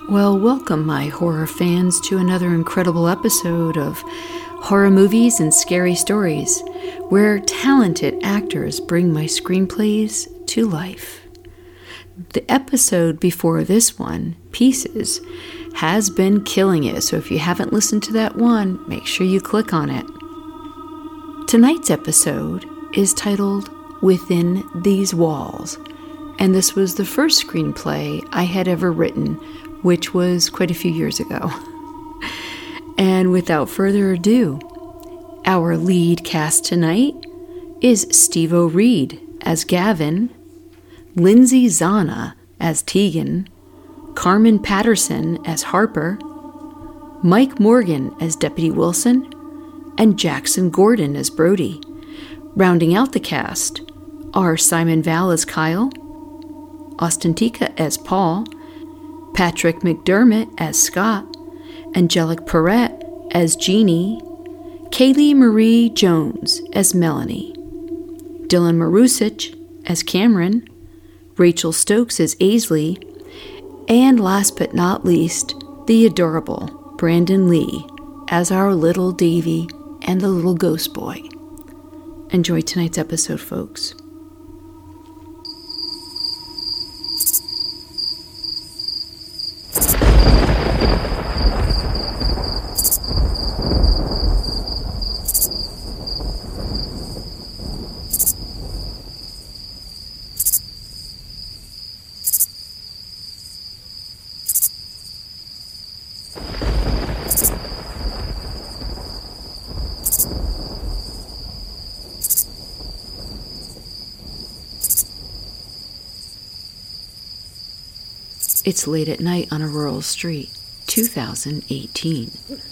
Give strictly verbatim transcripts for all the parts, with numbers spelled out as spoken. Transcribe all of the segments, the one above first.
Well, welcome, my horror fans, to another incredible episode of Horror Movies and Scary Stories, where talented actors bring my screenplays to life. The episode before this one, Pieces, has been killing it, so if you haven't listened to that one, make sure you click on it. Tonight's episode is titled Within These Walls, and this was the first screenplay I had ever written, which was quite a few years ago. And without further ado, our lead cast tonight is Steve-O Reed as Gavin, Lindsay Zana as Tegan, Carmen Patterson as Harper, Mike Morgan as Deputy Wilson, and Jackson Gordon as Brody. Rounding out the cast are Simon Val as Kyle, Austin Tika as Paul, Patrick McDermott as Scott, Angelique Perrette as Jeannie, Kaylee Marie Jones as Melanie, Dylan Marusic as Cameron, Rachel Stokes as Aisley, and last but not least, the adorable Brandon Lee as our little Davy and the little ghost boy. Enjoy tonight's episode, folks. It's late at night on a rural street, two thousand eighteen.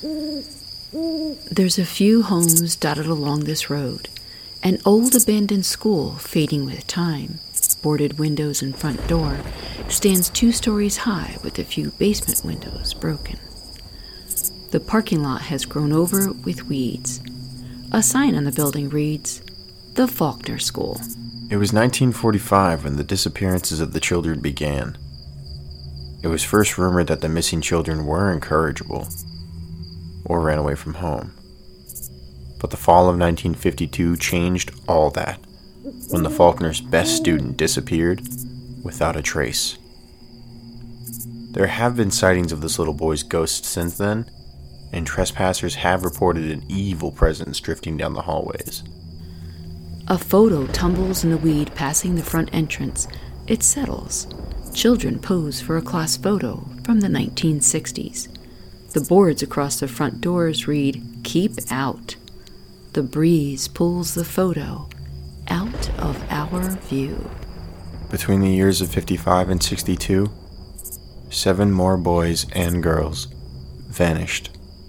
There's a few homes dotted along this road, an old abandoned school fading with time, boarded windows and front door, stands two stories high with a few basement windows broken. The parking lot has grown over with weeds. A sign on the building reads, The Faulkner School. It was nineteen forty-five when the disappearances of the children began. It was first rumored that the missing children were incorrigible, or ran away from home. But the fall of nineteen fifty-two changed all that, when the Faulkner's best student disappeared without a trace. There have been sightings of this little boy's ghost since then, and trespassers have reported an evil presence drifting down the hallways. A photo tumbles in the weed passing the front entrance. It settles. Children pose for a class photo from the nineteen sixties. The boards across the front doors read, Keep Out. The breeze pulls the photo out of our view. Between the years of fifty-five and sixty-two, seven more boys and girls vanished.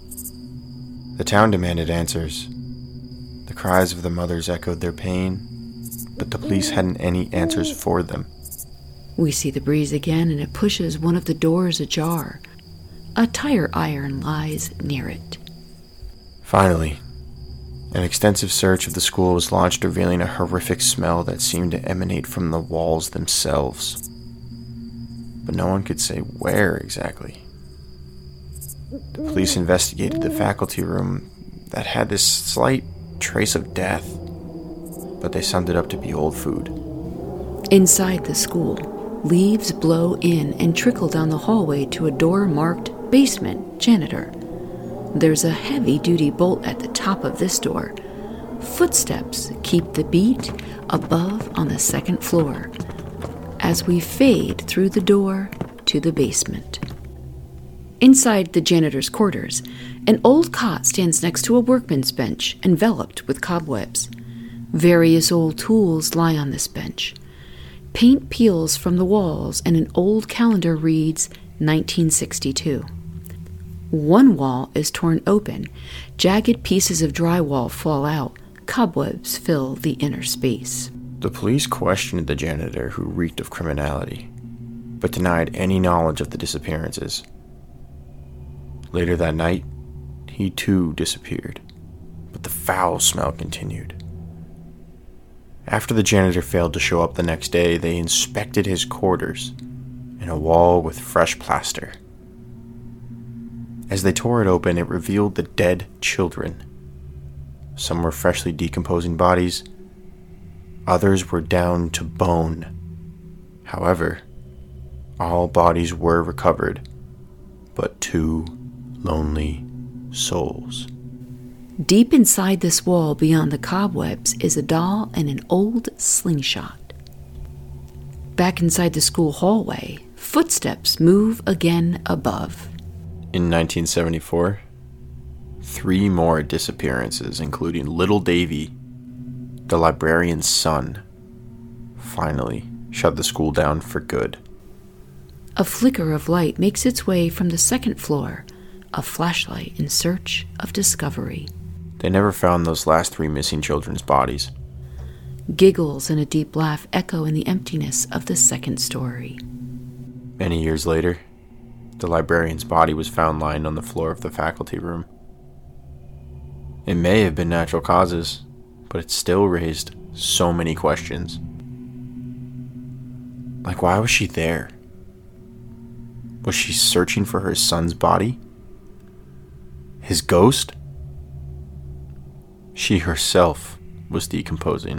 The town demanded answers. The cries of the mothers echoed their pain, but the police hadn't any answers for them. We see the breeze again, and it pushes one of the doors ajar. A tire iron lies near it. Finally, an extensive search of the school was launched, revealing a horrific smell that seemed to emanate from the walls themselves. But no one could say where exactly. The police investigated the faculty room that had this slight trace of death, but they summed it up to be old food. Inside the school, leaves blow in and trickle down the hallway to a door marked Basement Janitor. There's a heavy-duty bolt at the top of this door. Footsteps keep the beat above on the second floor as we fade through the door to the basement. Inside the janitor's quarters, an old cot stands next to a workman's bench enveloped with cobwebs. Various old tools lie on this bench. Paint peels from the walls, and an old calendar reads nineteen sixty-two. One wall is torn open. Jagged pieces of drywall fall out. Cobwebs fill the inner space. The police questioned the janitor, who reeked of criminality, but denied any knowledge of the disappearances. Later that night, he too disappeared, but the foul smell continued. After the janitor failed to show up the next day, they inspected his quarters and a wall with fresh plaster. As they tore it open, it revealed the dead children. Some were freshly decomposing bodies. Others were down to bone. However, all bodies were recovered, but two lonely souls. Deep inside this wall beyond the cobwebs is a doll and an old slingshot. Back inside the school hallway, footsteps move again above. In nineteen seventy-four, three more disappearances, including little Davy, the librarian's son, finally shut the school down for good. A flicker of light makes its way from the second floor, a flashlight in search of discovery. They never found those last three missing children's bodies. Giggles and a deep laugh echo in the emptiness of the second story. Many years later, the librarian's body was found lying on the floor of the faculty room. It may have been natural causes, but it still raised so many questions. Like, why was she there? Was she searching for her son's body? His ghost? She herself was decomposing.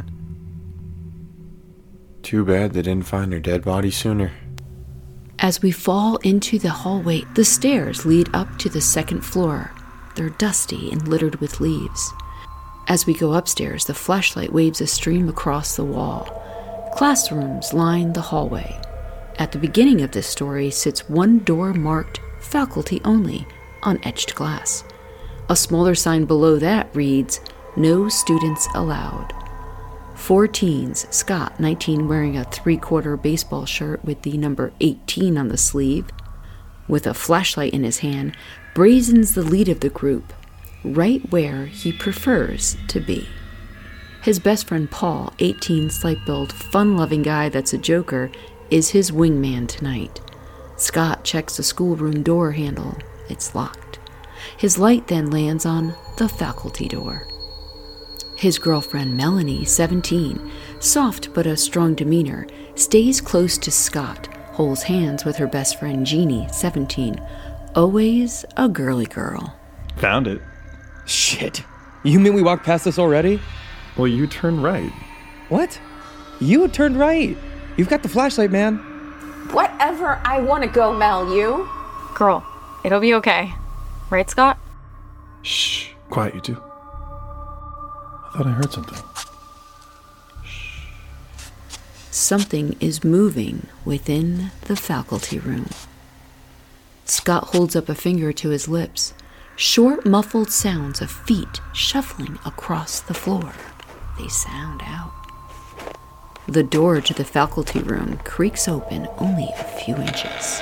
Too bad they didn't find her dead body sooner. As we fall into the hallway, the stairs lead up to the second floor. They're dusty and littered with leaves. As we go upstairs, the flashlight waves a stream across the wall. Classrooms line the hallway. At the beginning of this story sits one door marked faculty only on etched glass. A smaller sign below that reads, "No students allowed." Four teens, Scott, nineteen, wearing a three-quarter baseball shirt with the number eighteen on the sleeve, with a flashlight in his hand, brazens the lead of the group, right where he prefers to be. His best friend Paul, eighteen, slight-built, fun-loving guy that's a joker, is his wingman tonight. Scott checks the schoolroom door handle. It's locked. His light then lands on the faculty door. His girlfriend Melanie, seventeen, soft but a strong demeanor, stays close to Scott, holds hands with her best friend Jeannie, seventeen, always a girly girl. Found it. Shit. You mean we walked past this already? Well, you turned right. What? You turned right. You've got the flashlight, man. Whatever, I want to go, Mel, you? Girl, it'll be okay. Right, Scott? Shh. Quiet, you two. I thought I heard something. Shh. Something is moving within the faculty room. Scott holds up a finger to his lips. Short, muffled sounds of feet shuffling across the floor. They sound out. The door to the faculty room creaks open only a few inches.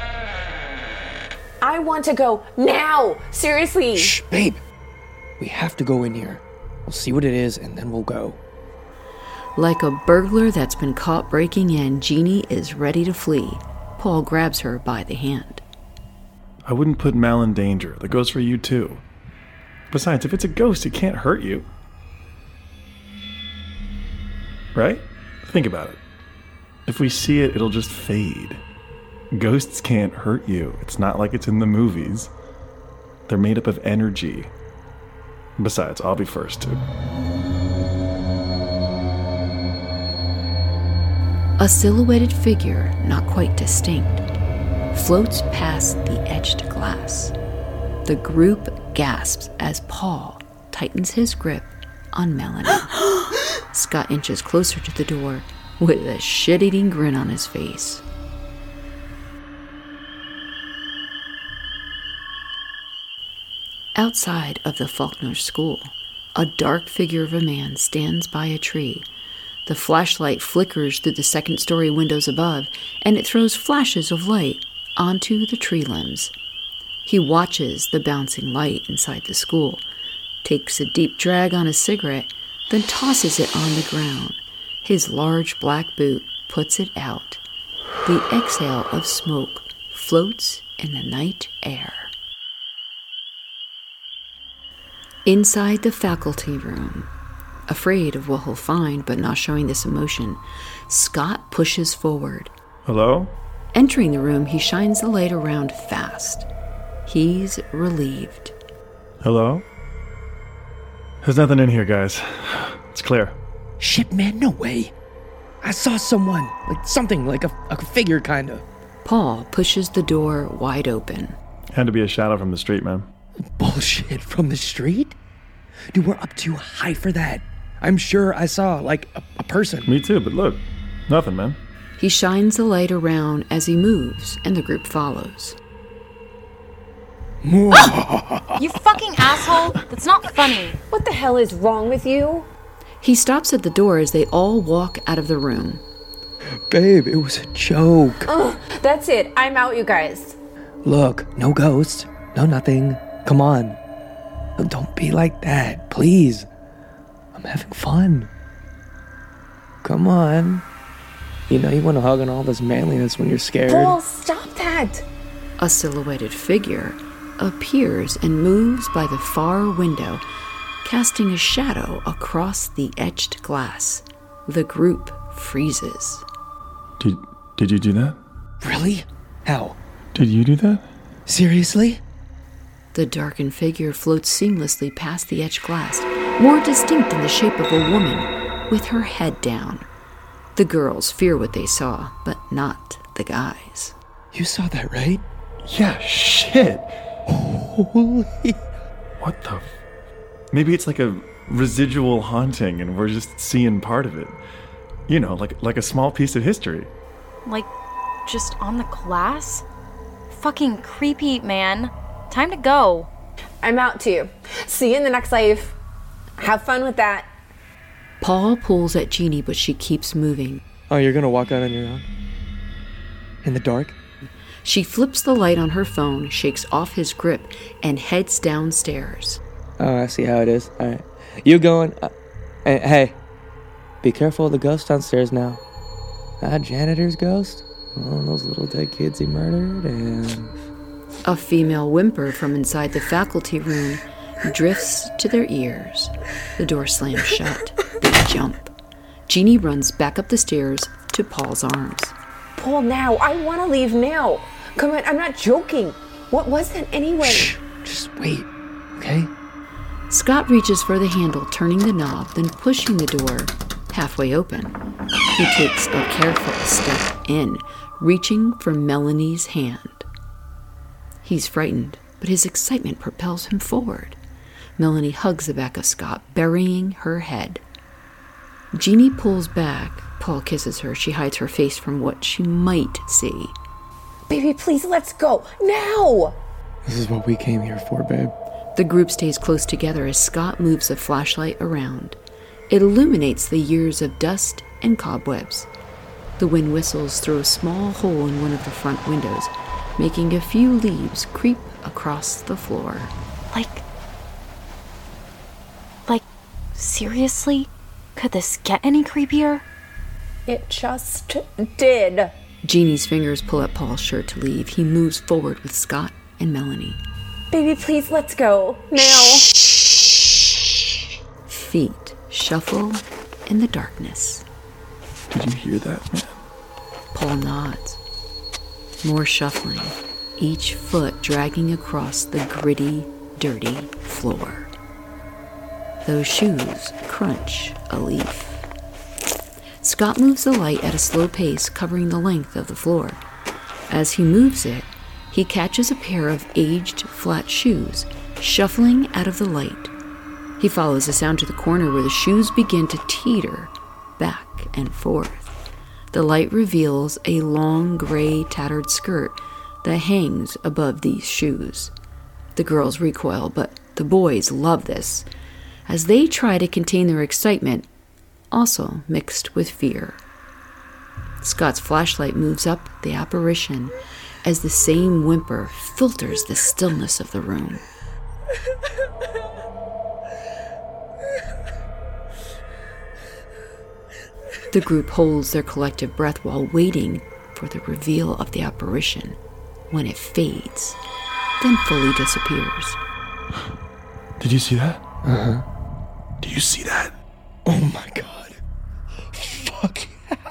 I want to go now! Seriously! Shh, babe. We have to go in here. We'll see what it is, and then we'll go. Like a burglar that's been caught breaking in, Jeannie is ready to flee. Paul grabs her by the hand. I wouldn't put Mal in danger. That goes for you, too. Besides, if it's a ghost, it can't hurt you. Right? Think about it. If we see it, it'll just fade. Ghosts can't hurt you. It's not like it's in the movies. They're made up of energy. Besides, I'll be first, too. A silhouetted figure, not quite distinct, floats past the etched glass. The group gasps as Paul tightens his grip on Melanie. Scott inches closer to the door with a shit-eating grin on his face. Outside of the Faulkner School, a dark figure of a man stands by a tree. The flashlight flickers through the second-story windows above, and it throws flashes of light onto the tree limbs. He watches the bouncing light inside the school, takes a deep drag on a cigarette, then tosses it on the ground. His large black boot puts it out. The exhale of smoke floats in the night air. Inside the faculty room, afraid of what he'll find but not showing this emotion, Scott pushes forward. Hello? Entering the room, he shines the light around fast. He's relieved. Hello? There's nothing in here, guys. It's clear. Shit, man, no way. I saw someone, like something, like a, a figure, kind of. Paul pushes the door wide open. Had to be a shadow from the street, man. Bullshit, from the street? Dude, we're up too high for that. I'm sure I saw, like, a, a person. Me too, but look, nothing, man. He shines the light around as he moves, and the group follows. You fucking asshole! That's not funny. What the hell is wrong with you? He stops at the door as they all walk out of the room. Babe, it was a joke. Ugh, that's it. I'm out, you guys. Look, no ghost, no nothing. Come on. Don't be like that, please. I'm having fun. Come on. You know you want to hug on all this manliness when you're scared. Paul, stop that. A silhouetted figure appears and moves by the far window, casting a shadow across the etched glass. The group freezes. Did did you do that? Really? How? Did you do that? Seriously? The darkened figure floats seamlessly past the etched glass, more distinct in the shape of a woman, with her head down. The girls fear what they saw, but not the guys. You saw that, right? Yeah, shit. Holy... What the... F- Maybe it's like a residual haunting and we're just seeing part of it. You know, like like a small piece of history. Like, just on the glass? Fucking creepy, man. Time to go. I'm out too. See you in the next life. Have fun with that. Paul pulls at Jeannie, but she keeps moving. Oh, you're gonna walk out on your own? In the dark? She flips the light on her phone, shakes off his grip, and heads downstairs. Oh, I see how it is. All right. You going? Uh, hey, hey, be careful of the ghost downstairs now. That janitor's ghost? Oh, those little dead kids he murdered, and... A female whimper from inside the faculty room drifts to their ears. The door slams shut. They jump. Jeannie runs back up the stairs to Paul's arms. Paul, now. I want to leave now. Come on, I'm not joking. What was that anyway? Shh, just wait, okay? Scott reaches for the handle, turning the knob, then pushing the door halfway open. He takes a careful step in, reaching for Melanie's hand. He's frightened, but his excitement propels him forward. Melanie hugs the back of Scott, burying her head. Jeannie pulls back. Paul kisses her. She hides her face from what she might see. Baby, please, let's go. Now! This is what we came here for, babe. The group stays close together as Scott moves a flashlight around. It illuminates the years of dust and cobwebs. The wind whistles through a small hole in one of the front windows, making a few leaves creep across the floor. Like... Like, seriously? Could this get any creepier? It just did. Jeannie's fingers pull at Paul's shirt to leave. He moves forward with Scott and Melanie. Baby, please, let's go. Now. Feet shuffle in the darkness. Did you hear that, man? Paul nods. More shuffling, each foot dragging across the gritty, dirty floor. Those shoes crunch a leaf. Scott moves the light at a slow pace, covering the length of the floor. As he moves it, he catches a pair of aged flat shoes shuffling out of the light. He follows the sound to the corner where the shoes begin to teeter back and forth. The light reveals a long gray tattered skirt that hangs above these shoes. The girls recoil, but the boys love this, as they try to contain their excitement, also mixed with fear. Scott's flashlight moves up the apparition as the same whimper filters the stillness of the room. The group holds their collective breath while waiting for the reveal of the apparition, when it fades, then fully disappears. Did you see that? Uh-huh. Do you see that? Oh my god. Fuck yeah.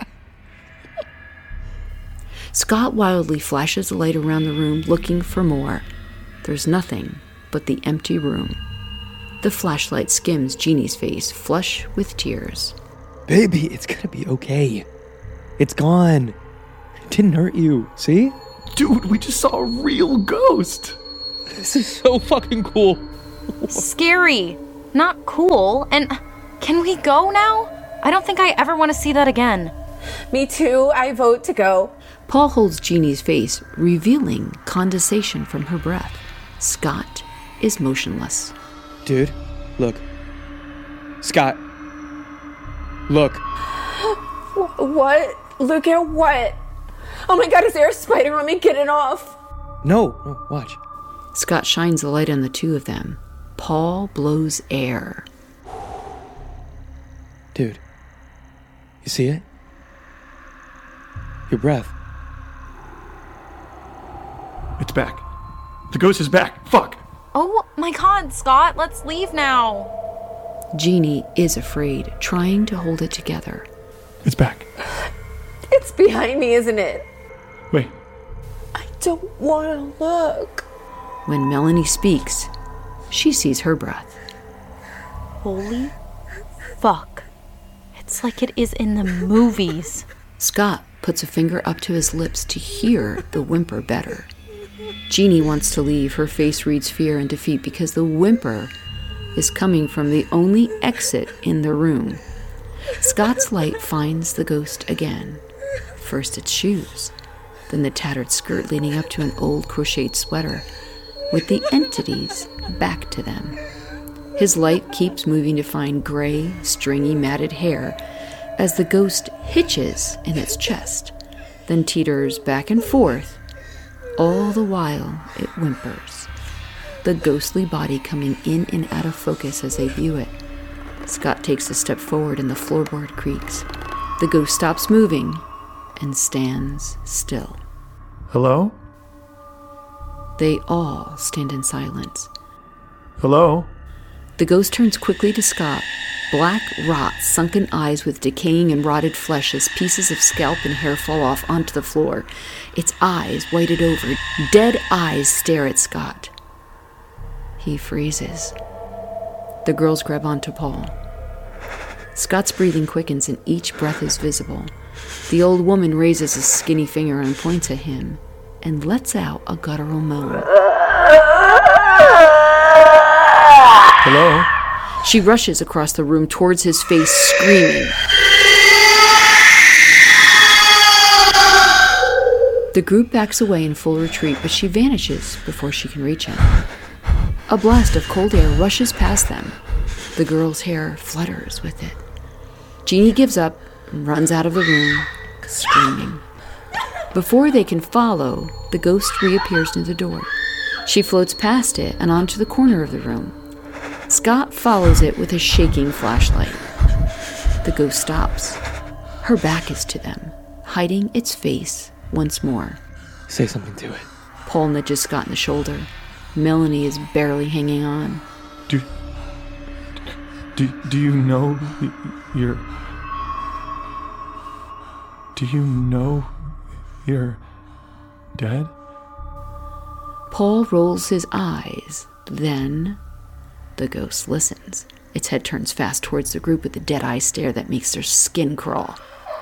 Scott wildly flashes the light around the room, looking for more. there's nothing but the empty room. The flashlight skims Jeannie's face, flush with tears. Baby, it's gonna be okay. It's gone. It didn't hurt you, see? Dude, we just saw a real ghost. This is so fucking cool. Scary, not cool. And can we go now? I don't think I ever want to see that again. Me too. I vote to go. Paul holds Jeannie's face, revealing condensation from her breath. Scott is motionless. Dude, look. Scott. Look. Wh- What? Look at what? Oh my god, is there a spider on me? Get it off. No, no, watch. Scott shines a light on the two of them. Paul blows air. Dude. You see it? Your breath. It's back. The ghost is back. Fuck. Oh my god, Scott, let's leave now. Jeannie is afraid, trying to hold it together. It's back. It's behind me, isn't it? Wait. I don't want to look. When Melanie speaks, she sees her breath. Holy fuck. It's like it is in the movies. Scott puts a finger up to his lips to hear the whimper better. Jeannie wants to leave. Her face reads fear and defeat because the whimper is coming from the only exit in the room. Scott's light finds the ghost again. First its shoes, then the tattered skirt leading up to an old crocheted sweater with the entity's back to them. His light keeps moving to find gray, stringy, matted hair as the ghost hitches in its chest, then teeters back and forth. All the while, it whimpers, the ghostly body coming in and out of focus as they view it. Scott takes a step forward and the floorboard creaks. The ghost stops moving and stands still. Hello? They all stand in silence. Hello? The ghost turns quickly to Scott. Black rot, sunken eyes with decaying and rotted flesh as pieces of scalp and hair fall off onto the floor. Its eyes whited over. Dead eyes stare at Scott. He freezes. The girls grab onto Paul. Scott's breathing quickens and each breath is visible. The old woman raises a skinny finger and points at him and lets out a guttural moan. Hello? She rushes across the room towards his face, screaming. The group backs away in full retreat, but she vanishes before she can reach him. A blast of cold air rushes past them. The girl's hair flutters with it. Jeannie gives up and runs out of the room, screaming. Before they can follow, the ghost reappears near the door. She floats past it and onto the corner of the room. Scott follows it with a shaking flashlight. The ghost stops. Her back is to them, hiding its face once more. Say something to it. Paul nudges Scott in the shoulder. Melanie is barely hanging on. Do, do, do you know you're... Do you know you're dead? Paul rolls his eyes. Then the ghost listens. Its head turns fast towards the group with a dead-eye stare that makes their skin crawl.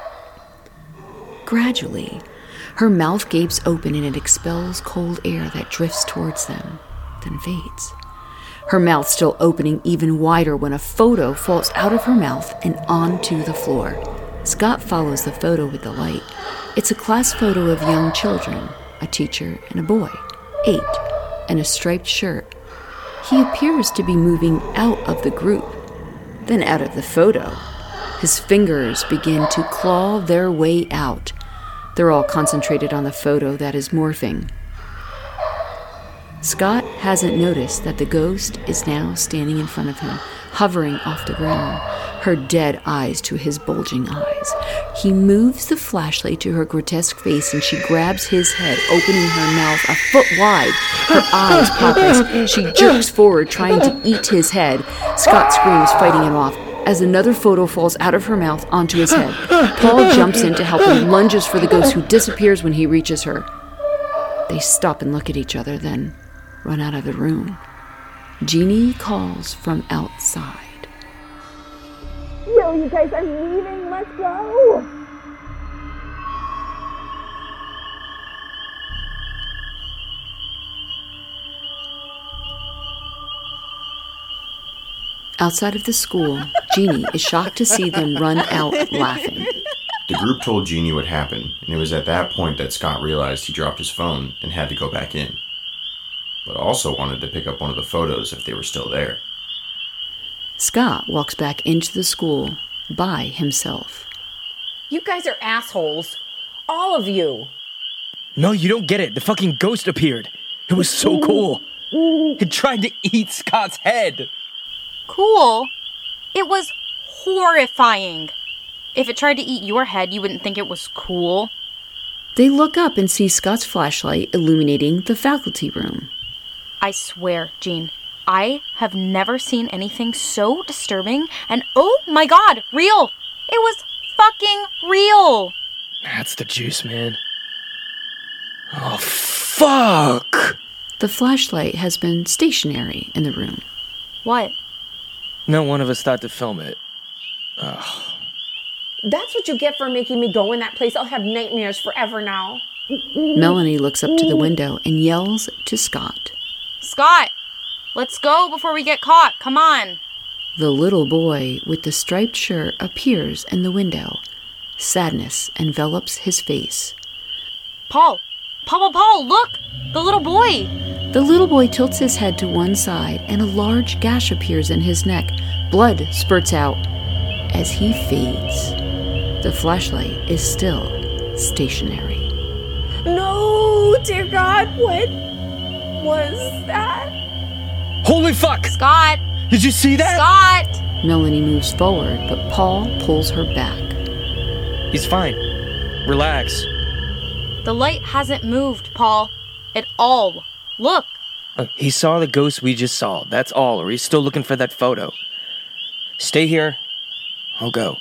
Gradually, her mouth gapes open and it expels cold air that drifts towards them, then fades. Her mouth still opening even wider when a photo falls out of her mouth and onto the floor. Scott follows the photo with the light. It's a class photo of young children, a teacher and a boy, eight, and a striped shirt. He appears to be moving out of the group, then out of the photo. His fingers begin to claw their way out. They're all concentrated on the photo that is morphing. Scott hasn't noticed that the ghost is now standing in front of him, hovering off the ground, her dead eyes to his bulging eyes. He moves the flashlight to her grotesque face and she grabs his head, opening her mouth a foot wide. Her eyes pop as she jerks forward, trying to eat his head. Scott screams, fighting it off, as another photo falls out of her mouth onto his head. Paul jumps in to help and lunges for the ghost, who disappears when he reaches her. They stop and look at each other, then run out of the room. Jeannie calls from outside. Yo, you guys, I'm leaving. Let's go. Outside of the school, Jeannie is shocked to see them run out laughing. The group told Jeannie what happened, and it was at that point that Scott realized he dropped his phone and had to go back in, but also wanted to pick up one of the photos if they were still there. Scott walks back into the school by himself. You guys are assholes. All of you. No, you don't get it. The fucking ghost appeared. It was so cool. It tried to eat Scott's head. Cool? It was horrifying. If it tried to eat your head, you wouldn't think it was cool. They look up and see Scott's flashlight illuminating the faculty room. I swear, Jean, I have never seen anything so disturbing and oh my god, real! It was fucking real! That's the juice, man. Oh, fuck! The flashlight has been stationary in the room. What? No one of us thought to film it. Ugh. That's what you get for making me go in that place. I'll have nightmares forever now. Melanie looks up to the window and yells to Scott. Scott, let's go before we get caught. Come on. The little boy with the striped shirt appears in the window. Sadness envelops his face. Paul, Paul, Paul, Paul, look! The little boy! The little boy tilts his head to one side and a large gash appears in his neck. Blood spurts out as he fades. The flashlight is still stationary. No, dear God, what was that? Holy fuck! Scott! Did you see that? Scott! Melanie moves forward, but Paul pulls her back. He's fine. Relax. The light hasn't moved, Paul. At all. Look. Uh, he saw the ghost we just saw. That's all. Or he's still looking for that photo. Stay here. I'll go.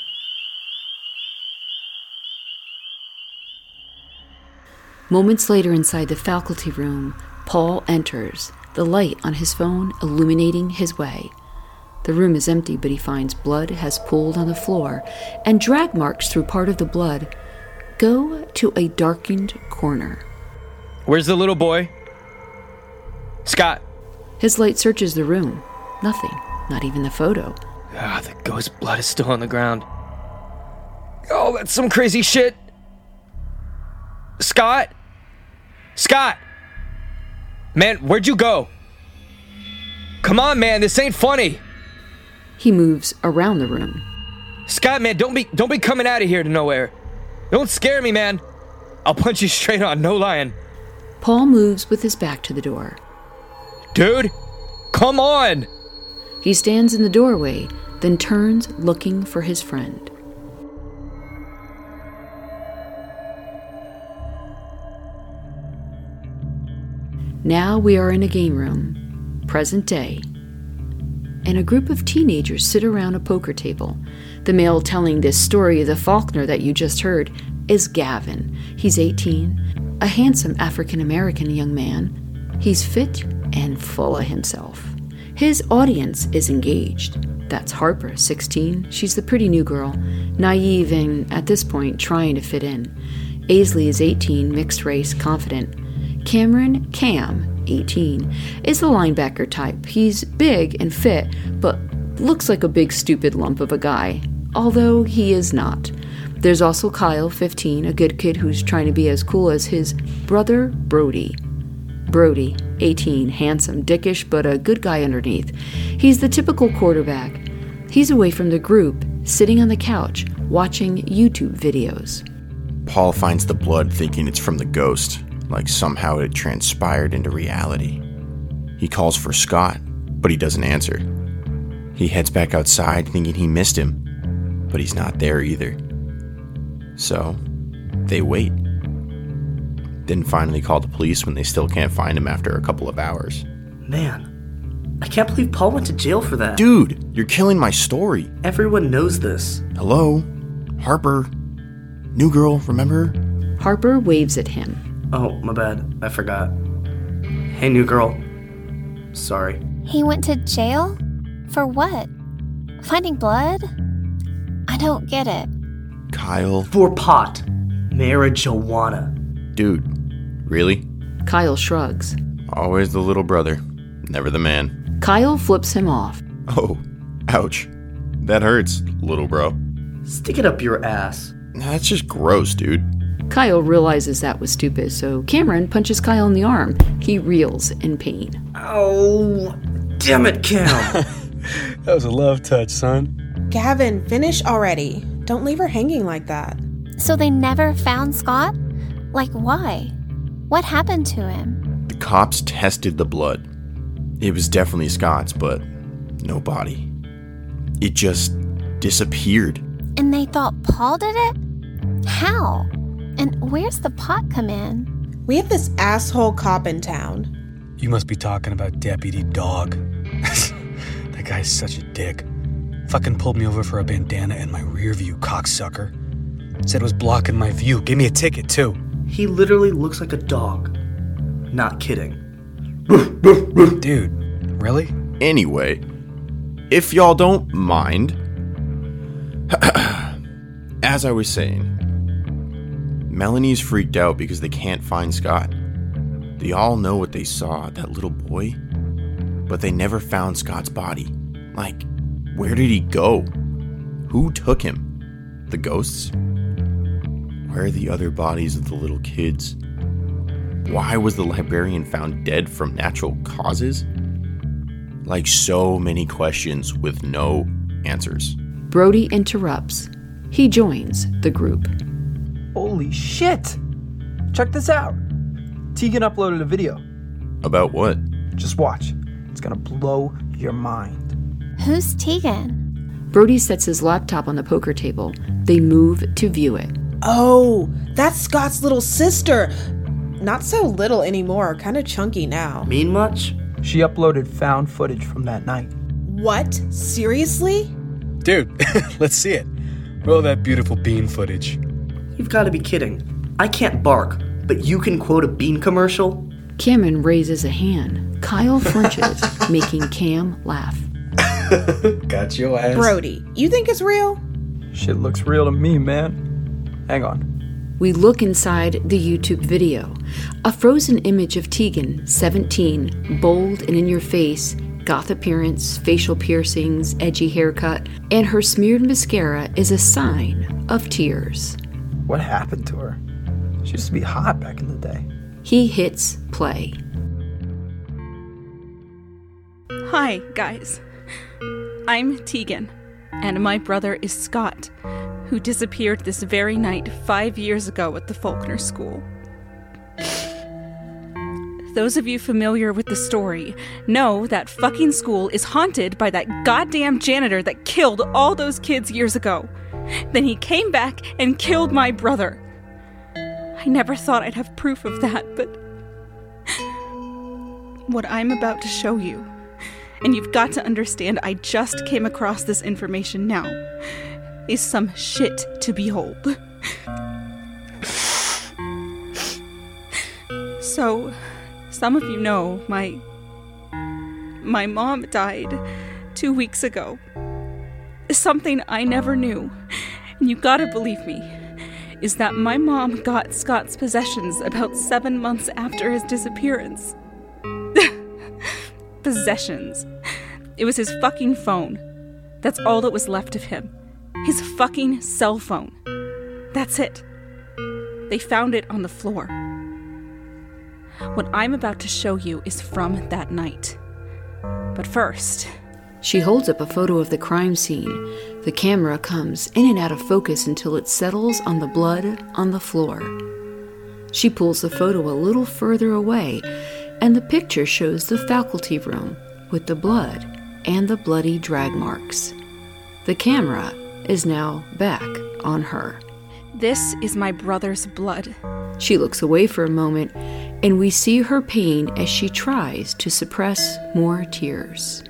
Moments later inside the faculty room, Paul enters, the light on his phone illuminating his way. The room is empty, but he finds blood has pooled on the floor, and drag marks through part of the blood go to a darkened corner. Where's the little boy? Scott. His light searches the room. Nothing, not even the photo. Ah, the ghost blood is still on the ground. Oh, that's some crazy shit. Scott? Scott! Man, where'd you go? Come on, man, this ain't funny. He moves around the room. Scott, man, don't be don't be coming out of here to nowhere. Don't scare me, man. I'll punch you straight on, no lying. Paul moves with his back to the door. Dude, come on! He stands in the doorway, then turns looking for his friend. Now we are in a game room, present day, and a group of teenagers sit around a poker table. The male telling this story of the Faulkner that you just heard is Gavin. He's eighteen, a handsome African-American young man. He's fit and full of himself. His audience is engaged. That's Harper, sixteen. She's the pretty new girl, naive and, at this point, trying to fit in. Aisley is eighteen, mixed race, confident. Cameron, Cam, eighteen, is the linebacker type. He's big and fit, but looks like a big stupid lump of a guy, although he is not. There's also Kyle, fifteen, a good kid who's trying to be as cool as his brother, Brody. Brody, eighteen, handsome, dickish, but a good guy underneath. He's the typical quarterback. He's away from the group, sitting on the couch, watching YouTube videos. Paul finds the blood thinking it's from the ghost, like somehow it transpired into reality. He calls for Scott, but he doesn't answer. He heads back outside thinking he missed him, but he's not there either. So, they wait. Then finally call the police when they still can't find him after a couple of hours. Man, I can't believe Paul went to jail for that. Dude, you're killing my story. Everyone knows this. Hello? Harper? New girl, remember? Harper waves at him. Oh, my bad. I forgot. Hey, new girl. Sorry. He went to jail? For what? Finding blood? I don't get it. Kyle. For pot. Marijuana. Dude, really? Kyle shrugs. Always the little brother, never the man. Kyle flips him off. Oh, ouch. That hurts, little bro. Stick it up your ass. That's just gross, dude. Kyle realizes that was stupid, so Cameron punches Kyle in the arm. He reels in pain. Oh, damn it, Cam. That was a love touch, son. Gavin, finish already. Don't leave her hanging like that. So they never found Scott? Like, why? What happened to him? The cops tested the blood. It was definitely Scott's, but no body. It just disappeared. And they thought Paul did it? How? And where's the pot come in? We have this asshole cop in town. You must be talking about Deputy Dog. That guy's such a dick. Fucking pulled me over for a bandana in my rear view, cocksucker. Said it was blocking my view. Gave me a ticket, too. He literally looks like a dog. Not kidding. Dude, really? Anyway, if y'all don't mind, as I was saying, Melanie's freaked out because they can't find Scott. They all know what they saw, that little boy, but they never found Scott's body. Like, where did he go? Who took him? The ghosts? Where are the other bodies of the little kids? Why was the librarian found dead from natural causes? Like, so many questions with no answers. Brody interrupts. He joins the group. Holy shit! Check this out. Tegan uploaded a video. About what? Just watch. It's gonna blow your mind. Who's Tegan? Brody sets his laptop on the poker table. They move to view it. Oh, that's Scott's little sister. Not so little anymore, kind of chunky now. Mean much? She uploaded found footage from that night. What? Seriously? Dude, let's see it. Roll that beautiful bean footage. You've got to be kidding. I can't bark, but you can quote a bean commercial? Cameron raises a hand. Kyle flinches, making Cam laugh. Got your ass. Brody, you think it's real? Shit looks real to me, man. Hang on. We look inside the YouTube video. A frozen image of Tegan, seventeen, bold and in your face, goth appearance, facial piercings, edgy haircut, and her smeared mascara is a sign of tears. What happened to her? She used to be hot back in the day. He hits play. Hi, guys. I'm Tegan, and my brother is Scott, who disappeared this very night five years ago at the Faulkner School. Those of you familiar with the story know that fucking school is haunted by that goddamn janitor that killed all those kids years ago. Then he came back and killed my brother. I never thought I'd have proof of that, but what I'm about to show you, and you've got to understand I just came across this information now, is some shit to behold. So, some of you know, my... my mom died two weeks ago. Something I never knew, and you gotta believe me, is that my mom got Scott's possessions about seven months after his disappearance. Possessions. It was his fucking phone. That's all that was left of him. His fucking cell phone. That's it. They found it on the floor. What I'm about to show you is from that night. But first... She holds up a photo of the crime scene. The camera comes in and out of focus until it settles on the blood on the floor. She pulls the photo a little further away, and the picture shows the faculty room with the blood and the bloody drag marks. The camera is now back on her. This is my brother's blood. She looks away for a moment, and we see her pain as she tries to suppress more tears.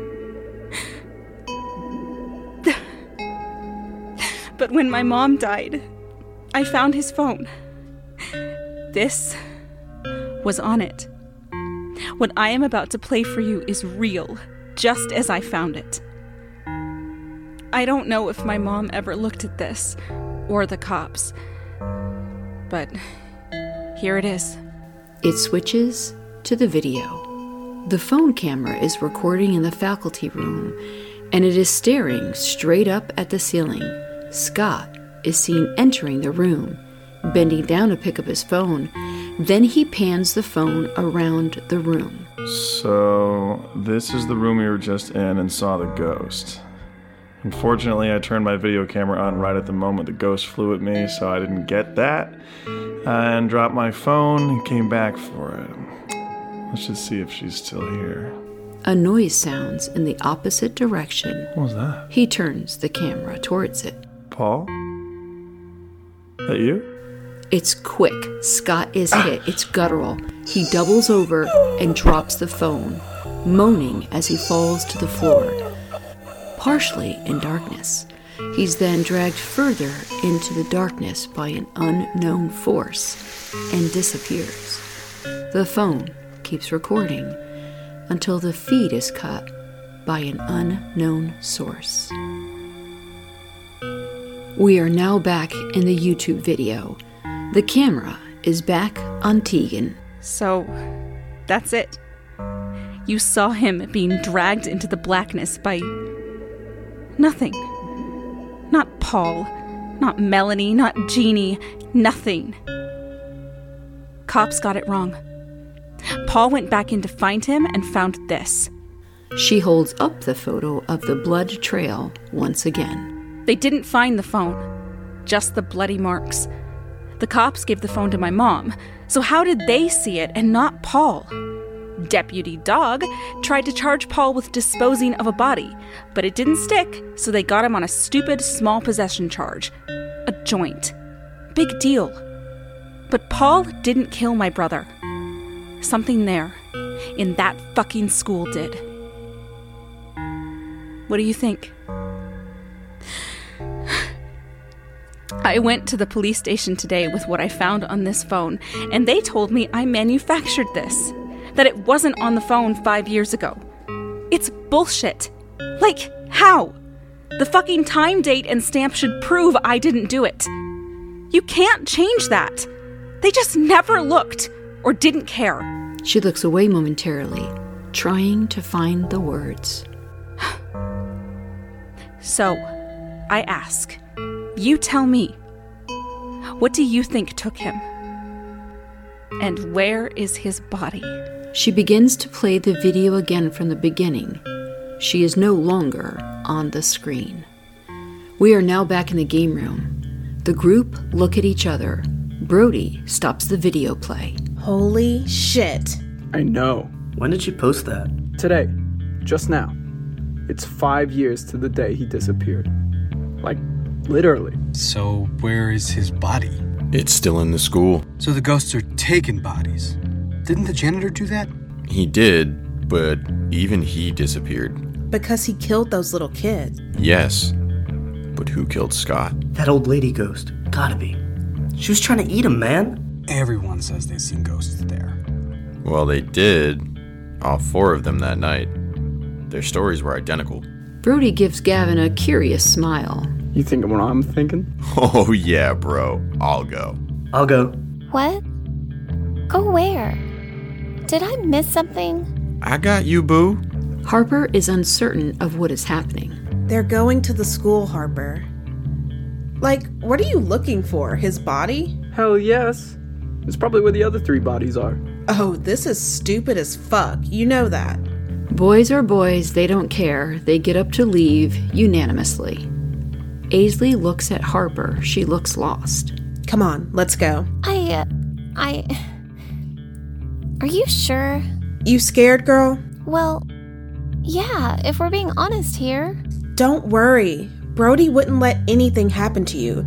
But when my mom died, I found his phone. This was on it. What I am about to play for you is real, just as I found it. I don't know if my mom ever looked at this, or the cops, but here it is. It switches to the video. The phone camera is recording in the faculty room, and it is staring straight up at the ceiling. Scott is seen entering the room, bending down to pick up his phone. Then he pans the phone around the room. So, this is the room we were just in and saw the ghost. Unfortunately, I turned my video camera on right at the moment the ghost flew at me, so I didn't get that, and dropped my phone and came back for it. Let's just see if she's still here. A noise sounds in the opposite direction. What was that? He turns the camera towards it. Paul? That you? It's quick. Scott is hit. It's guttural. He doubles over and drops the phone, moaning as he falls to the floor, partially in darkness. He's then dragged further into the darkness by an unknown force and disappears. The phone keeps recording until the feed is cut by an unknown source. We are now back in the YouTube video. The camera is back on Tegan. So, that's it. You saw him being dragged into the blackness by nothing. Not Paul, not Melanie, not Jeannie, nothing. Cops got it wrong. Paul went back in to find him and found this. She holds up the photo of the blood trail once again. They didn't find the phone, just the bloody marks. The cops gave the phone to my mom, so how did they see it and not Paul? Deputy Dog tried to charge Paul with disposing of a body, but it didn't stick, so they got him on a stupid small possession charge. A joint. Big deal. But Paul didn't kill my brother. Something there, in that fucking school did. What do you think? I went to the police station today with what I found on this phone, and they told me I manufactured this. That it wasn't on the phone five years ago. It's bullshit. Like, how? The fucking time date and stamp should prove I didn't do it. You can't change that. They just never looked or didn't care. She looks away momentarily, trying to find the words. So, I ask, you tell me, what do you think took him? And where is his body? She begins to play the video again from the beginning. She is no longer on the screen. We are now back in the game room. The group look at each other. Brody stops the video play. Holy shit. I know. When did you post that? Today. Just now. It's five years to the day he disappeared. Like, literally. So, where is his body? It's still in the school. So the ghosts are taking bodies. Didn't the janitor do that? He did, but even he disappeared. Because he killed those little kids. Yes, but who killed Scott? That old lady ghost. Gotta be. She was trying to eat him, man. Everyone says they've seen ghosts there. Well, they did. All four of them that night. Their stories were identical. Brody gives Gavin a curious smile. You thinking what I'm thinking? Oh yeah, bro. I'll go. I'll go. What? Go where? Did I miss something? I got you, boo. Harper is uncertain of what is happening. They're going to the school, Harper. Like, what are you looking for? His body? Hell yes. It's probably where the other three bodies are. Oh, this is stupid as fuck. You know that. Boys are boys, they don't care. They get up to leave unanimously. Aisley looks at Harper. She looks lost. Come on, let's go. I, uh, I... Are you sure? You scared, girl? Well, yeah, if we're being honest here. Don't worry. Brody wouldn't let anything happen to you.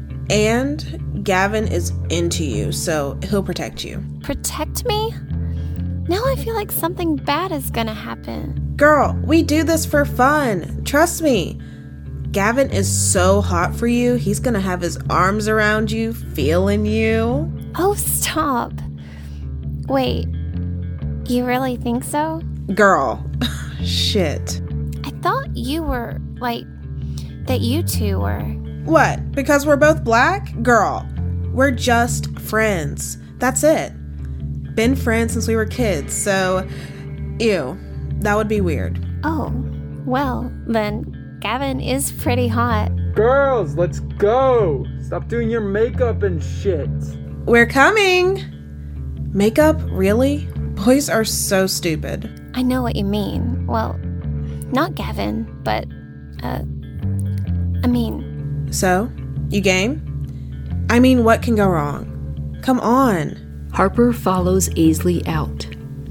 And Gavin is into you, so he'll protect you. Protect me? Now I feel like something bad is gonna happen. Girl, we do this for fun. Trust me. Gavin is so hot for you, he's gonna have his arms around you, feeling you. Oh, stop. Wait, You really think so? Girl. Shit. I thought you were, like, that you two were. What? Because we're both black? Girl, we're just friends. That's it. Been friends since we were kids, so, ew, that would be weird. Oh, well, then Gavin is pretty hot. Girls, let's go! Stop doing your makeup and shit. We're coming! Makeup? Really? Boys are so stupid. I know what you mean. Well, not Gavin, but, uh, I mean... So, you game? I mean, what can go wrong? Come on. Harper follows Aisley out.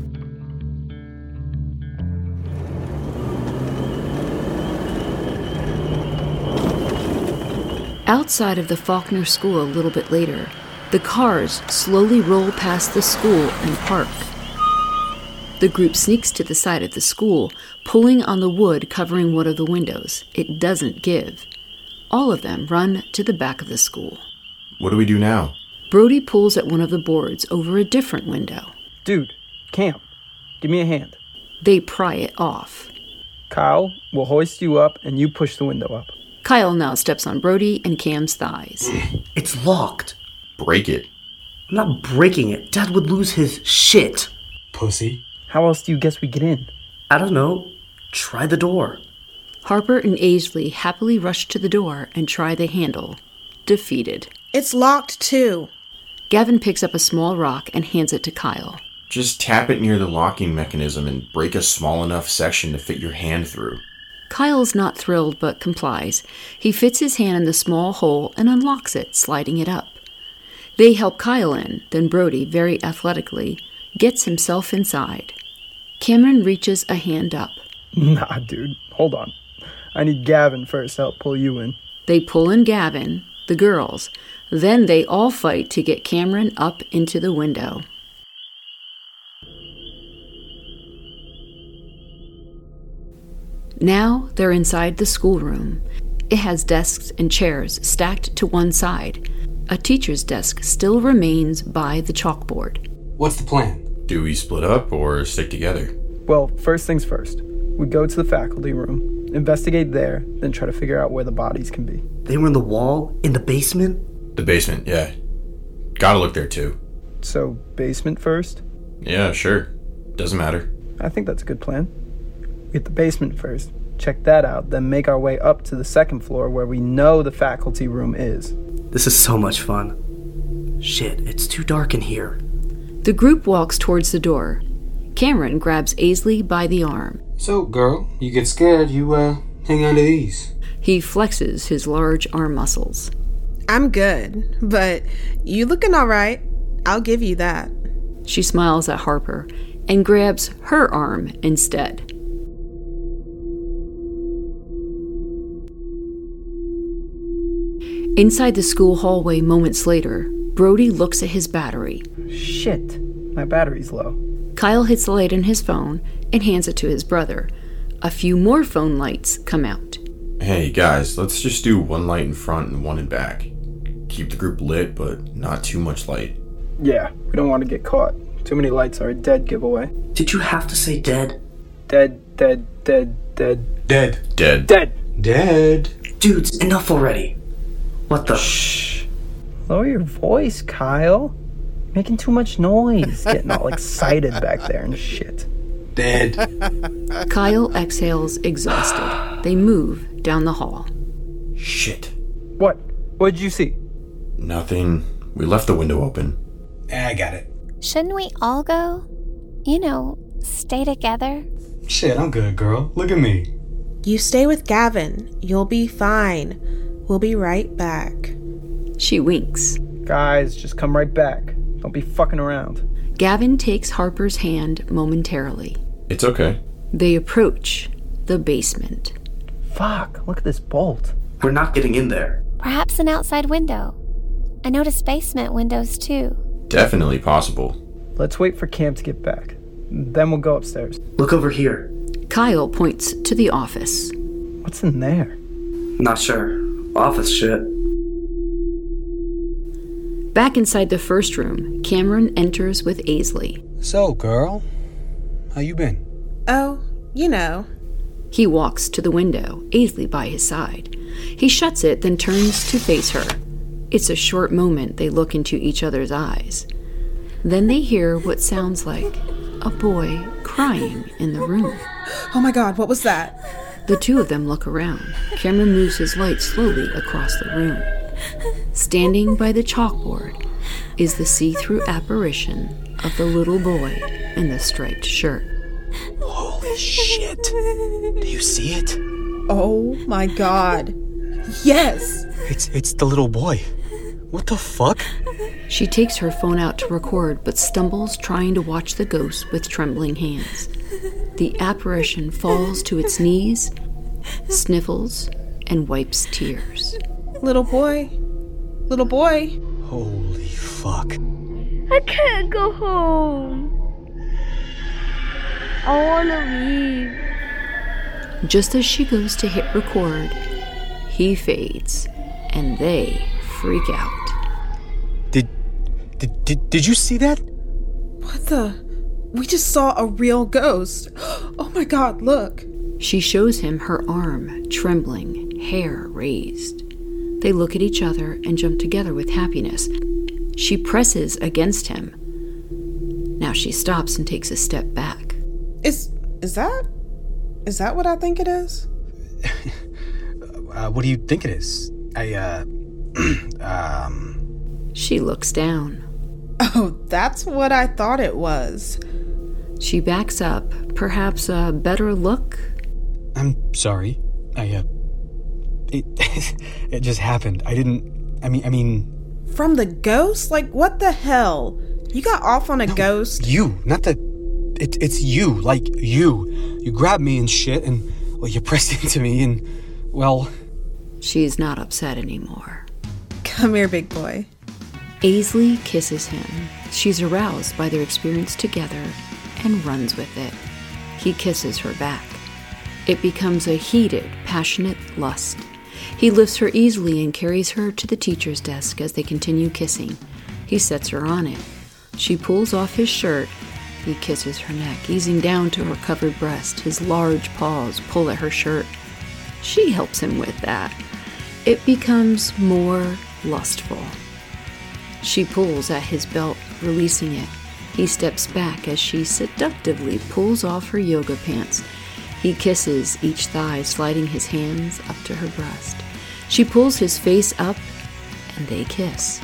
Outside of the Faulkner School a little bit later, the cars slowly roll past the school and park. The group sneaks to the side of the school, pulling on the wood covering one of the windows. It doesn't give. All of them run to the back of the school. What do we do now? Brody pulls at one of the boards over a different window. Dude, Cam, give me a hand. They pry it off. Kyle, we'll hoist you up and you push the window up. Kyle now steps on Brody and Cam's thighs. It's locked. Break it. I'm not breaking it. Dad would lose his shit. Pussy. How else do you guess we get in? I don't know. Try the door. Harper and Aisley happily rush to the door and try the handle. Defeated. It's locked too. Gavin picks up a small rock and hands it to Kyle. Just tap it near the locking mechanism and break a small enough section to fit your hand through. Kyle's not thrilled but complies. He fits his hand in the small hole and unlocks it, sliding it up. They help Kyle in, then Brody, very athletically, gets himself inside. Cameron reaches a hand up. Nah, dude. Hold on. I need Gavin first to help pull you in. They pull in Gavin, the girls. Then they all fight to get Cameron up into the window. Now they're inside the schoolroom. It has desks and chairs stacked to one side. A teacher's desk still remains by the chalkboard. What's the plan? Do we split up or stick together? Well, first things first. We go to the faculty room, investigate there, then try to figure out where the bodies can be. They were in the wall? In the basement? The basement, yeah. Gotta look there too. So, basement first? Yeah, sure. Doesn't matter. I think that's a good plan. We hit the basement first, check that out, then make our way up to the second floor where we know the faculty room is. This is so much fun. Shit, it's too dark in here. The group walks towards the door. Cameron grabs Aisley by the arm. So, girl, you get scared, you, uh, hang on to these. He flexes his large arm muscles. I'm good, but you looking all right. I'll give you that. She smiles at Harper and grabs her arm instead. Inside the school hallway moments later, Brody looks at his battery. Shit, my battery's low. Kyle hits the light on his phone and hands it to his brother. A few more phone lights come out. Hey guys, let's just do one light in front and one in back. Keep the group lit, but not too much light. Yeah, we don't want to get caught. Too many lights are a dead giveaway. Did you have to say dead? Dead, dead, dead, dead. Dead. Dead. Dead. Dead. Dudes, enough already. What the? Shh. Lower your voice, Kyle. Making too much noise. Getting all excited back there and shit. Dead. Kyle exhales exhausted. They move down the hall. Shit. What? What did you see? Nothing. We left the window open. I got it. Shouldn't we all go? You know, stay together? Shit, I'm good, girl. Look at me. You stay with Gavin. You'll be fine. We'll be right back. She winks. Guys, just come right back. Don't be fucking around. Gavin takes Harper's hand momentarily. It's okay. They approach the basement. Fuck, look at this bolt. We're not getting in there. Perhaps an outside window. I noticed basement windows too. Definitely possible. Let's wait for Cam to get back. Then we'll go upstairs. Look over here. Kyle points to the office. What's in there? Not sure. Office shit. Back inside the first room, Cameron enters with Aisley. So, girl, How you been? Oh, you know. He walks to the window, Aisley by his side. He shuts it, then turns to face her. It's a short moment they look into each other's eyes. Then they hear what sounds like a boy crying in the room. Oh my God, what was that? The two of them look around. Cameron moves his light slowly across the room. Standing by the chalkboard is the see-through apparition of the little boy in the striped shirt. Holy shit. Do you see it? Oh my God. Yes. It's it's the little boy. What the fuck? She takes her phone out to record, but stumbles trying to watch the ghost with trembling hands. The apparition falls to its knees, sniffles, and wipes tears. Little boy. Little boy. Holy fuck. I can't go home. I want to leave. Just as she goes to hit record, he fades, and they freak out. Did, did, did, did you see that? What the? We just saw a real ghost. Oh my God, look. She shows him her arm, trembling, hair raised. They look at each other and jump together with happiness. She presses against him. Now she stops and takes a step back. Is is that? Is that what I think it is? uh, what do you think it is? I, uh, um... She looks down. Oh, that's what I thought it was. She backs up. Perhaps a better look? I'm sorry. I, uh... It, it just happened. I didn't... I mean, I mean... From the ghost? Like, what the hell? You got off on a no, ghost? You, not the... It, it's you, like, you. You grabbed me and shit, and, well, you pressed into me, and, well... She's not upset anymore. Come here, big boy. Aisley kisses him. She's aroused by their experience together and runs with it. He kisses her back. It becomes a heated, passionate lust. He lifts her easily and carries her to the teacher's desk as they continue kissing. He sets her on it. She pulls off his shirt. He kisses her neck, easing down to her covered breast. His large paws pull at her shirt. She helps him with that. It becomes more lustful. She pulls at his belt, releasing it. He steps back as she seductively pulls off her yoga pants. He kisses each thigh, sliding his hands up to her breast. She pulls his face up, and they kiss.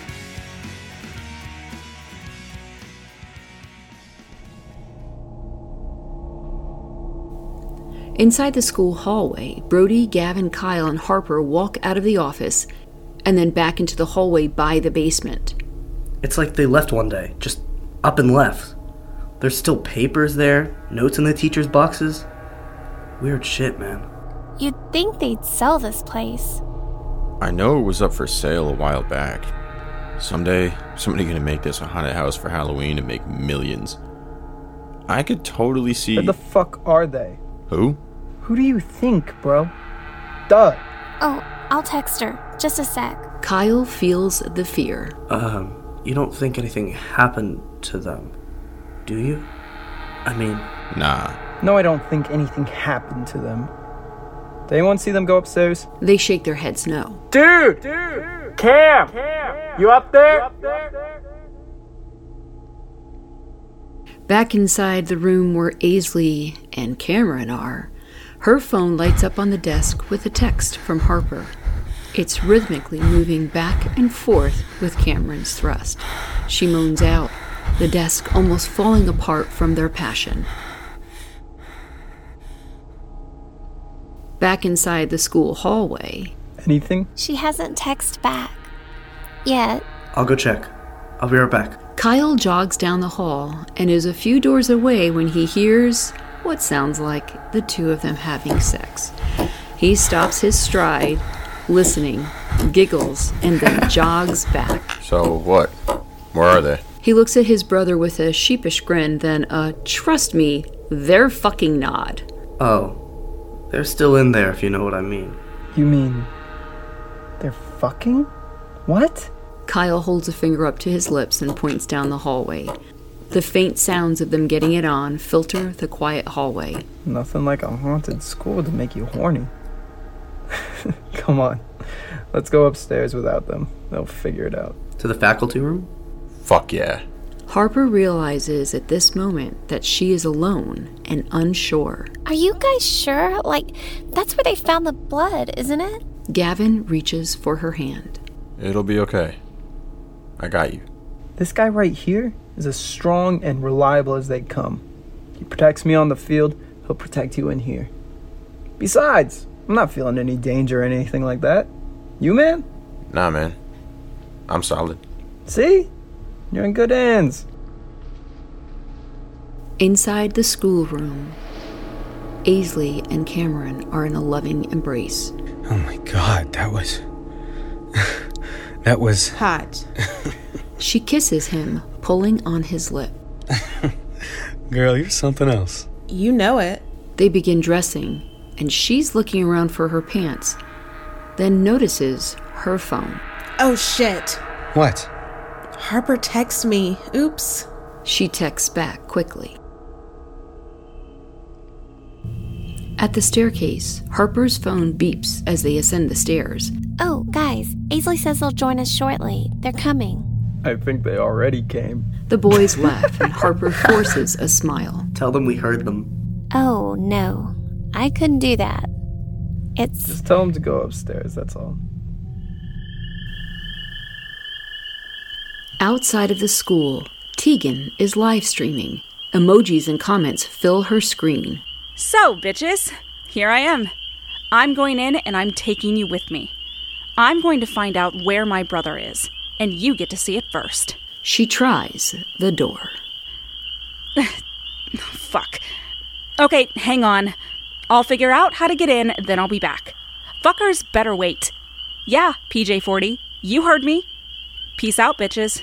Inside the school hallway, Brody, Gavin, Kyle, and Harper walk out of the office and then back into the hallway by the basement. It's like they left one day, just up and left. There's still papers there, notes in the teachers' boxes. Weird shit, man. You'd think they'd sell this place. I know it was up for sale a while back. Someday, somebody gonna make this a haunted house for Halloween and make millions. I could totally see... Where the fuck are they? Who? Who do you think, bro? Duh. Oh, I'll text her. Just a sec. Kyle feels the fear. Um, you don't think anything happened to them, do you? I mean... Nah. No, I don't think anything happened to them. Did anyone see them go upstairs? They shake their heads no. Dude! Dude! Cam! Cam! You up there? You up there? Back inside the room where Aisley and Cameron are, her phone lights up on the desk with a text from Harper. It's rhythmically moving back and forth with Cameron's thrust. She moans out, the desk almost falling apart from their passion. Back inside the school hallway. Anything? She hasn't texted back. Yet. I'll go check. I'll be right back. Kyle jogs down the hall and is a few doors away when he hears what sounds like the two of them having sex. He stops his stride, listening, giggles, and then jogs back. So what? Where are they? He looks at his brother with a sheepish grin, then a trust me, they're fucking nod. Oh, they're still in there if you know what I mean. You mean they're fucking? What? Kyle holds a finger up to his lips and points down the hallway. The faint sounds of them getting it on filter the quiet hallway. Nothing like a haunted school to make you horny. Come on. Let's go upstairs without them. They'll figure it out. To the faculty room? Fuck yeah. Harper realizes at this moment that she is alone and unsure. Are you guys sure? Like, that's where they found the blood, isn't it? Gavin reaches for her hand. It'll be okay. I got you. This guy right here is as strong and reliable as they come. He protects me on the field, he'll protect you in here. Besides, I'm not feeling any danger or anything like that. You, man? Nah, man. I'm solid. See? You're in good hands. Inside the schoolroom, Aisley and Cameron are in a loving embrace. Oh my god, that was... that was... Hot. She kisses him, pulling on his lip. Girl, you're something else. You know it. They begin dressing, and she's looking around for her pants, then notices her phone. Oh, shit. What? Harper texted me. Oops. She texts back quickly. At the staircase, Harper's phone beeps as they ascend the stairs. Oh, guys, Aisley says they'll join us shortly. They're coming. I think they already came. The boys laugh, and Harper forces a smile. Tell them we heard them. Oh, no. I couldn't do that. It's... Just tell them to go upstairs, that's all. Outside of the school, Tegan is live streaming. Emojis and comments fill her screen. So, bitches, here I am. I'm going in and I'm taking you with me. I'm going to find out where my brother is, and you get to see it first. She tries the door. Fuck. Okay, hang on. I'll figure out how to get in, then I'll be back. Fuckers better wait. Yeah, P J forty, you heard me. Peace out, bitches.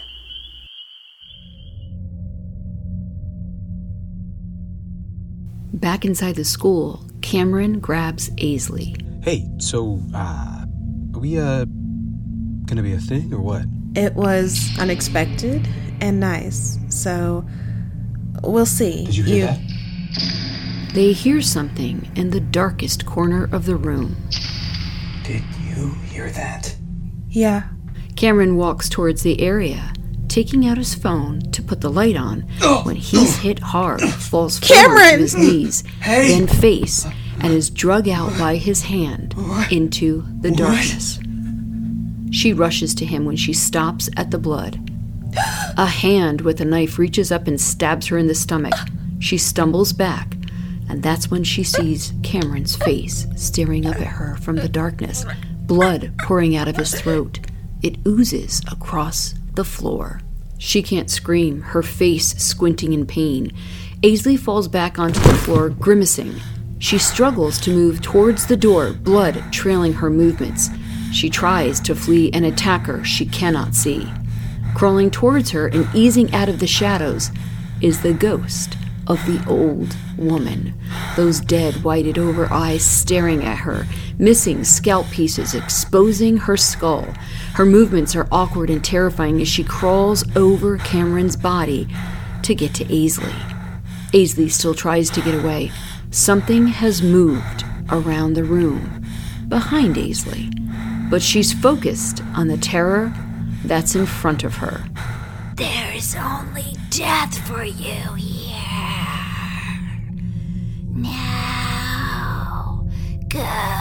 Back inside the school, Cameron grabs Aisley. Hey, so, uh, are we, uh, gonna be a thing or what? It was unexpected and nice, so we'll see. Did you hear you... that? They hear something in the darkest corner of the room. Did you hear that? Yeah. Cameron walks towards the area, taking out his phone to put the light on when he's hit hard, falls Cameron! forward to his knees, Hey! then face, and is drug out by his hand into the What? darkness. She rushes to him when she stops at the blood. A hand with a knife reaches up and stabs her in the stomach. She stumbles back, and that's when she sees Cameron's face staring up at her from the darkness, blood pouring out of his throat. It oozes across the floor. She can't scream, her face squinting in pain. Aisley falls back onto the floor, grimacing. She struggles to move towards the door, blood trailing her movements. She tries to flee an attacker she cannot see. Crawling towards her and easing out of the shadows is the ghost of the old woman. Those dead, whited over eyes staring at her, missing scalp pieces exposing her skull. Her movements are awkward and terrifying as she crawls over Cameron's body to get to Aisley. Aisley still tries to get away. Something has moved around the room behind Aisley, but she's focused on the terror that's in front of her. There's only death for you here. Now, go.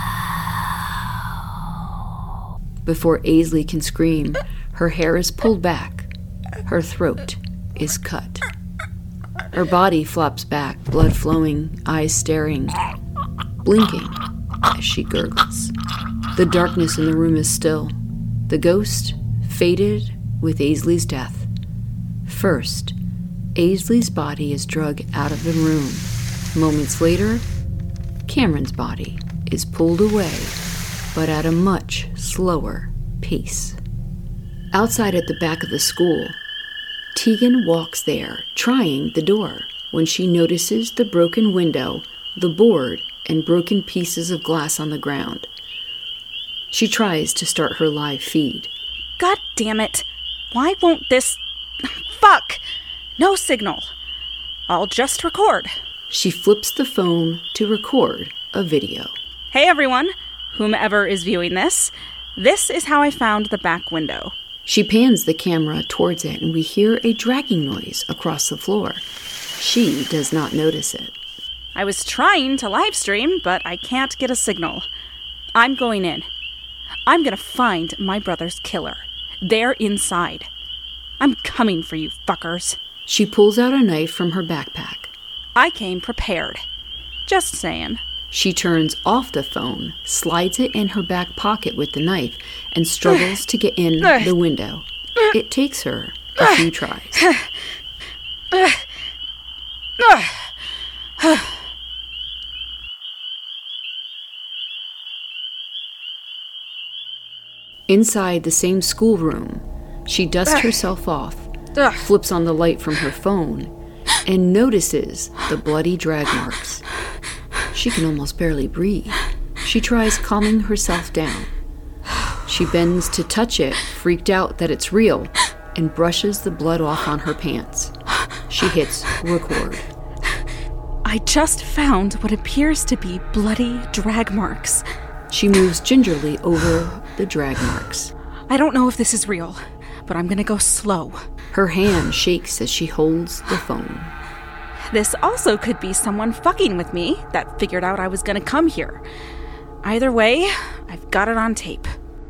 Before Aisley can scream, her hair is pulled back. Her throat is cut. Her body flops back, blood flowing, eyes staring, blinking as she gurgles. The darkness in the room is still. The ghost faded with Aisley's death. First, Aisley's body is dragged out of the room. Moments later, Cameron's body is pulled away, but at a much slower pace. Outside at the back of the school, Tegan walks there, trying the door, when she notices the broken window, the board, and broken pieces of glass on the ground. She tries to start her live feed. God damn it. Why won't this... Fuck! No signal. I'll just record. She flips the phone to record a video. Hey everyone, whomever is viewing this, this is how I found the back window. She pans the camera towards it and we hear a dragging noise across the floor. She does not notice it. I was trying to live stream, but I can't get a signal. I'm going in. I'm gonna find my brother's killer. They're inside. I'm coming for you fuckers. She pulls out a knife from her backpack. I came prepared. Just saying. She turns off the phone, slides it in her back pocket with the knife, and struggles to get in the window. It takes her a few tries. Inside the same schoolroom, she dusts herself off, flips on the light from her phone, and notices the bloody drag marks. She can almost barely breathe. She tries calming herself down. She bends to touch it, freaked out that it's real, and brushes the blood off on her pants. She hits record. I just found what appears to be bloody drag marks. She moves gingerly over the drag marks. I don't know if this is real, but I'm gonna go slow. Her hand shakes as she holds the phone. This also could be someone fucking with me that figured out I was gonna come here. Either way, I've got it on tape.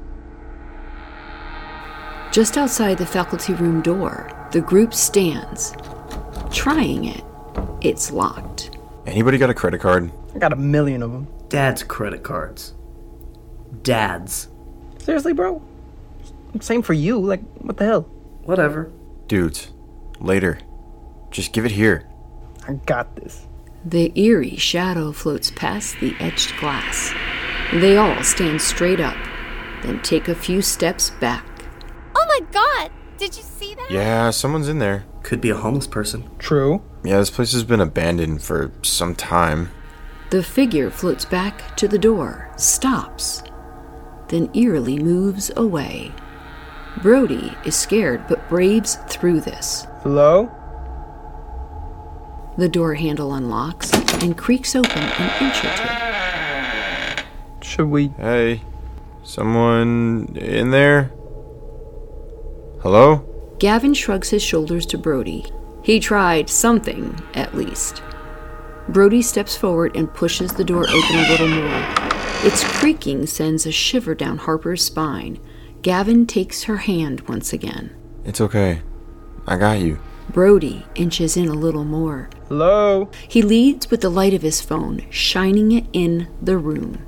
Just outside the faculty room door, the group stands, trying it. It's locked. Anybody got a credit card? I got a million of them. Dad's credit cards. Dad's. Seriously, bro? Same for you. Like, what the hell? Whatever. Dudes, later. Just give it here. I got this. The eerie shadow floats past the etched glass. They all stand straight up, then take a few steps back. Oh my god! Did you see that? Yeah, someone's in there. Could be a homeless person. True. Yeah, this place has been abandoned for some time. The figure floats back to the door, stops, then eerily moves away. Brody is scared but braves through this. Hello? The door handle unlocks and creaks open an inch or two. Should we... Hey, someone in there? Hello? Gavin shrugs his shoulders to Brody. He tried something, at least. Brody steps forward and pushes the door open a little more. Its creaking sends a shiver down Harper's spine. Gavin takes her hand once again. It's okay. I got you. Brody inches in a little more. Hello? He leads with the light of his phone, shining it in the room.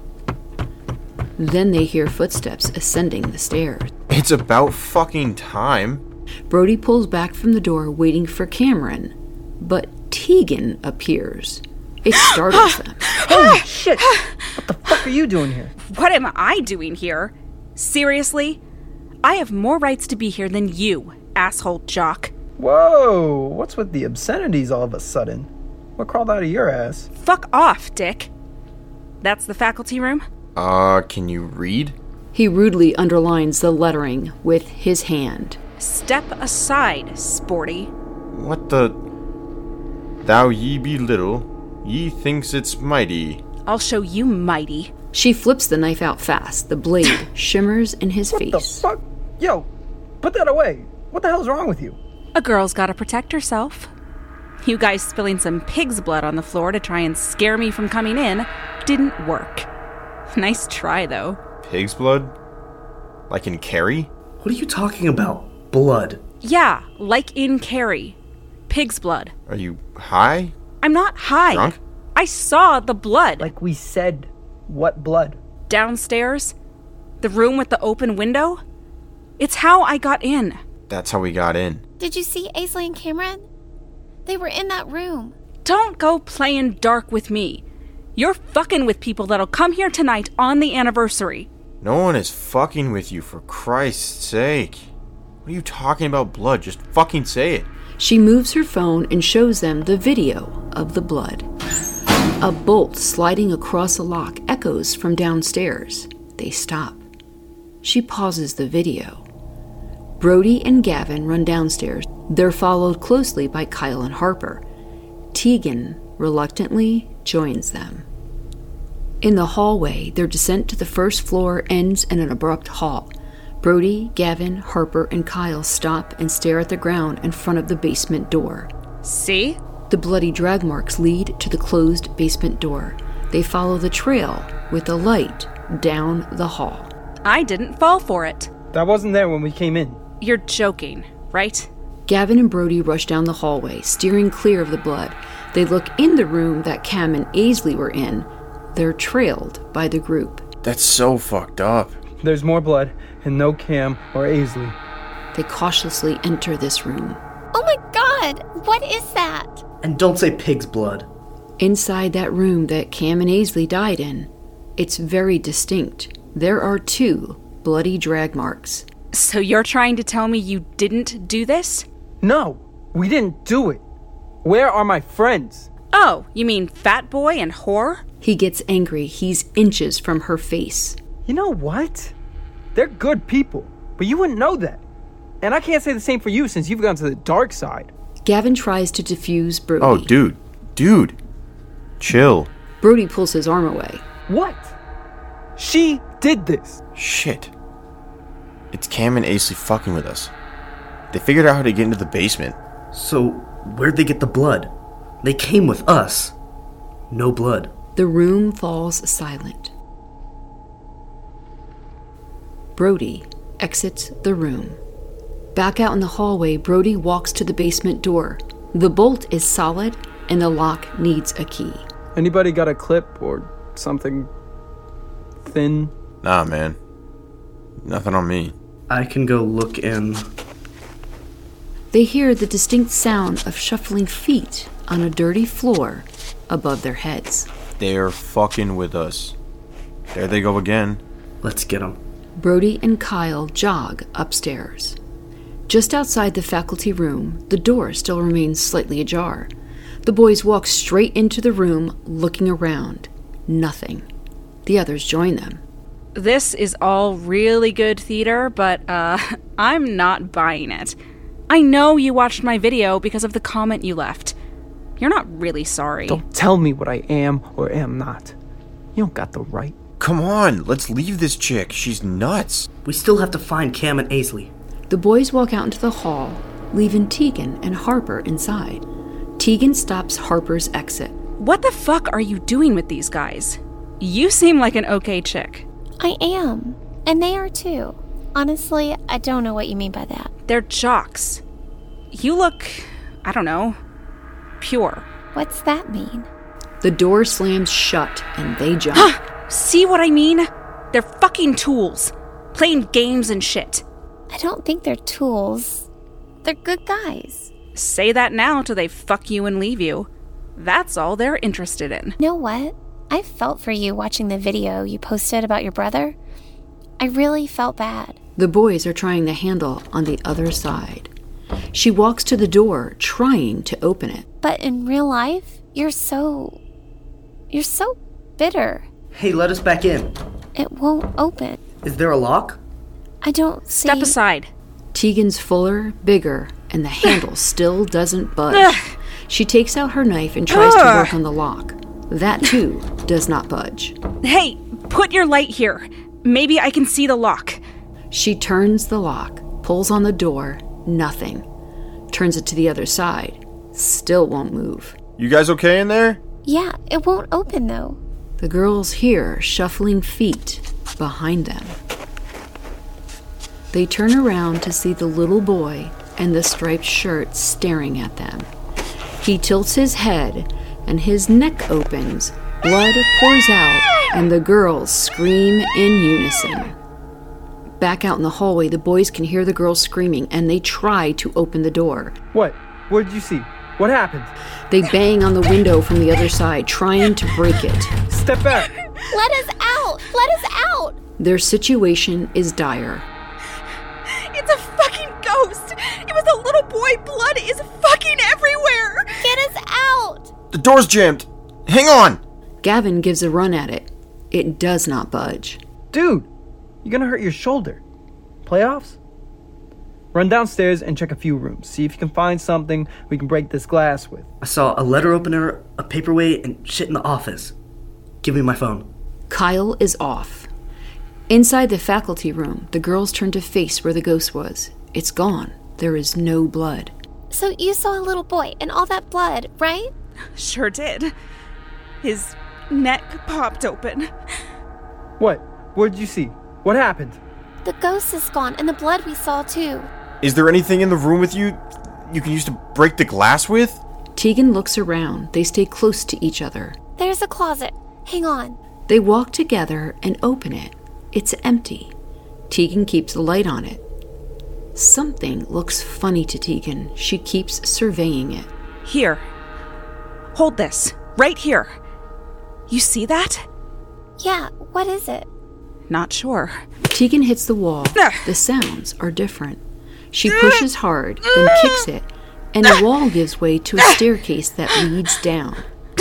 Then they hear footsteps ascending the stairs. It's about fucking time. Brody pulls back from the door, waiting for Cameron, but Tegan appears. It startles them. Holy shit! What the fuck are you doing here? What am I doing here? Seriously? I have more rights to be here than you, asshole jock. Whoa! What's with the obscenities all of a sudden? What crawled out of your ass? Fuck off, dick. That's the faculty room? Uh, can you read? He rudely underlines the lettering with his hand. Step aside, sporty. What the... Thou ye be little, ye thinks it's mighty. I'll show you mighty. She flips the knife out fast. The blade shimmers in his what face. What the fuck? Yo, put that away. What the hell's wrong with you? A girl's gotta protect herself. You guys spilling some pig's blood on the floor to try and scare me from coming in didn't work. Nice try, though. Pig's blood? Like in Carrie? What are you talking about? Blood? Yeah, like in Carrie. Pig's blood. Are you high? I'm not high. Drunk? I saw the blood. Like we said, what blood? Downstairs. The room with the open window. It's how I got in. That's how we got in. Did you see Aisley and Cameron? They were in that room. Don't go playing dark with me. You're fucking with people that'll come here tonight on the anniversary. No one is fucking with you, for Christ's sake. What are you talking about blood? Just fucking say it. She moves her phone and shows them the video of the blood. A bolt sliding across a lock echoes from downstairs. They stop. She pauses the video. Brody and Gavin run downstairs. They're followed closely by Kyle and Harper. Tegan reluctantly joins them. In the hallway, their descent to the first floor ends in an abrupt halt. Brody, Gavin, Harper, and Kyle stop and stare at the ground in front of the basement door. See? The bloody drag marks lead to the closed basement door. They follow the trail with the light down the hall. I didn't fall for it. That wasn't there when we came in. You're joking, right? Gavin and Brody rush down the hallway, steering clear of the blood. They look in the room that Cam and Aisley were in. They're trailed by the group. That's so fucked up. There's more blood, and no Cam or Aisley. They cautiously enter this room. Oh my god, what is that? And don't say pig's blood. Inside that room that Cam and Aisley died in, it's very distinct. There are two bloody drag marks. So you're trying to tell me you didn't do this? No, we didn't do it. Where are my friends? Oh, you mean Fat Boy and Whore? He gets angry. He's inches from her face. You know what? They're good people, but you wouldn't know that. And I can't say the same for you since you've gone to the dark side. Gavin tries to defuse Brody. Oh, dude. Dude. Chill. Brody pulls his arm away. What? She did this. Shit. It's Cam and Aisley fucking with us. They figured out how to get into the basement. So, where'd they get the blood? They came with us. No blood. The room falls silent. Brody exits the room. Back out in the hallway, Brody walks to the basement door. The bolt is solid, and the lock needs a key. Anybody got a clip or something thin? Nah, man. Nothing on me. I can go look in. They hear the distinct sound of shuffling feet on a dirty floor above their heads. They're fucking with us. There they go again. Let's get them. Brody and Kyle jog upstairs. Just outside the faculty room, the door still remains slightly ajar. The boys walk straight into the room, looking around. Nothing. The others join them. This is all really good theater, but, uh, I'm not buying it. I know you watched my video because of the comment you left. You're not really sorry. Don't tell me what I am or am not. You don't got the right. Come on, let's leave this chick. She's nuts. We still have to find Cam and Aisley. The boys walk out into the hall, leaving Tegan and Harper inside. Tegan stops Harper's exit. What the fuck are you doing with these guys? You seem like an okay chick. I am. And they are too. Honestly, I don't know what you mean by that. They're jocks. You look, I don't know, pure. What's that mean? The door slams shut and they jump. See what I mean? They're fucking tools. Playing games and shit. I don't think they're tools. They're good guys. Say that now till they fuck you and leave you. That's all they're interested in. You know what? I felt for you watching the video you posted about your brother. I really felt bad. The boys are trying the handle on the other side. She walks to the door, trying to open it. But in real life, you're so... You're so bitter. Hey, let us back in. It won't open. Is there a lock? I don't see... Step aside. Tegan's fuller, bigger, and the handle still doesn't budge. She takes out her knife and tries to work on the lock. That, too, does not budge. Hey, put your light here. Maybe I can see the lock. She turns the lock, pulls on the door, nothing. Turns it to the other side, still won't move. You guys okay in there? Yeah, it won't open, though. The girls hear shuffling feet behind them. They turn around to see the little boy and the striped shirt staring at them. He tilts his head, and his neck opens. Blood pours out, and the girls scream in unison. Back out in the hallway, the boys can hear the girls screaming, and they try to open the door. What? What did you see? What happened? They bang on the window from the other side, trying to break it. Step back! Let us out! Let us out! Their situation is dire. It's a fucking ghost! It was a little boy! Blood is fucking everywhere! Get us out! The door's jammed! Hang on! Gavin gives a run at it. It does not budge. Dude, you're gonna hurt your shoulder. Playoffs? Run downstairs and check a few rooms. See if you can find something we can break this glass with. I saw a letter opener, a paperweight, and shit in the office. Give me my phone. Kyle is off. Inside the faculty room, the girls turn to face where the ghost was. It's gone. There is no blood. So you saw a little boy and all that blood, right? Sure did. His neck popped open. What? What did you see? What happened? The ghost is gone and the blood we saw too. Is there anything in the room with you you can use to break the glass with? Tegan looks around. They stay close to each other. There's a closet. Hang on. They walk together and open it. It's empty. Tegan keeps the light on it. Something looks funny to Tegan. She keeps surveying it. Here. Hold this. Right here. You see that? Yeah, what is it? Not sure. Tegan hits the wall. The sounds are different. She pushes hard, then kicks it, and the wall gives way to a staircase that leads down.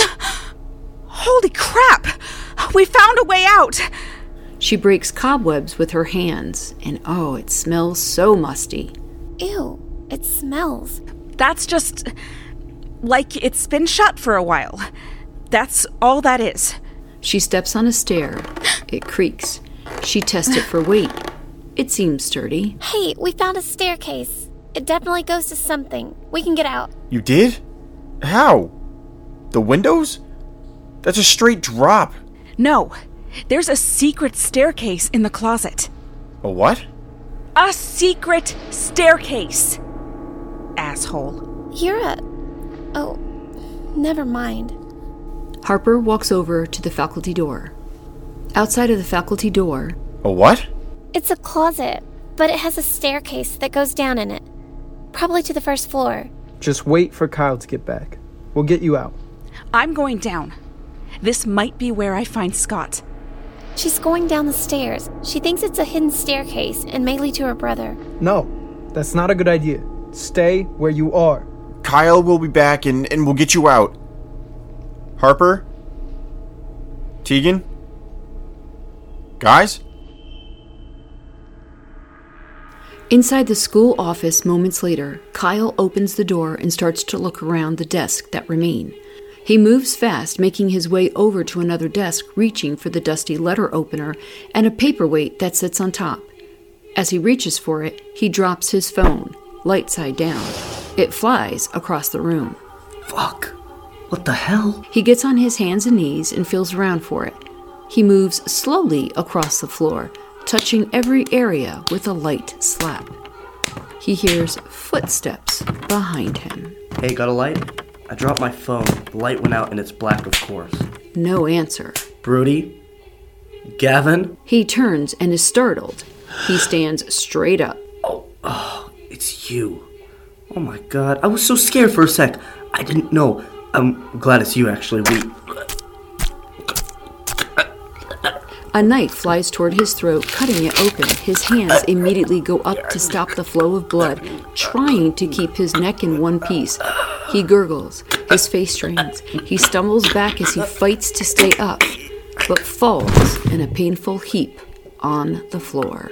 Holy crap! We found a way out! She breaks cobwebs with her hands, and oh, it smells so musty. Ew, it smells. That's just like it's been shut for a while. That's all that is. She steps on a stair. It creaks. She tests it for weight. It seems sturdy. Hey, we found a staircase. It definitely goes to something. We can get out. You did? How? The windows? That's a straight drop. No, there's a secret staircase in the closet. A what? A secret staircase. Asshole. You're a... Oh, never mind. Harper walks over to the faculty door. Outside of the faculty door... A what? It's a closet, but it has a staircase that goes down in it. Probably to the first floor. Just wait for Kyle to get back. We'll get you out. I'm going down. This might be where I find Scott. She's going down the stairs. She thinks it's a hidden staircase and may lead to her brother. No, that's not a good idea. Stay where you are. Kyle will be back and, and we'll get you out. Harper? Tegan? Guys? Inside the school office moments later, Kyle opens the door and starts to look around the desk that remain. He moves fast, making his way over to another desk, reaching for the dusty letter opener and a paperweight that sits on top. As he reaches for it, he drops his phone, light side down. It flies across the room. Fuck. What the hell? He gets on his hands and knees and feels around for it. He moves slowly across the floor, touching every area with a light slap. He hears footsteps behind him. Hey, got a light? I dropped my phone. The light went out and it's black, of course. No answer. Brody? Gavin? He turns and is startled. He stands straight up. Oh, oh, it's you. Oh my god, I was so scared for a sec. I didn't know. I'm glad it's you, actually. We... A knife flies toward his throat, cutting it open. His hands immediately go up to stop the flow of blood, trying to keep his neck in one piece. He gurgles. His face strains. He stumbles back as he fights to stay up, but falls in a painful heap on the floor.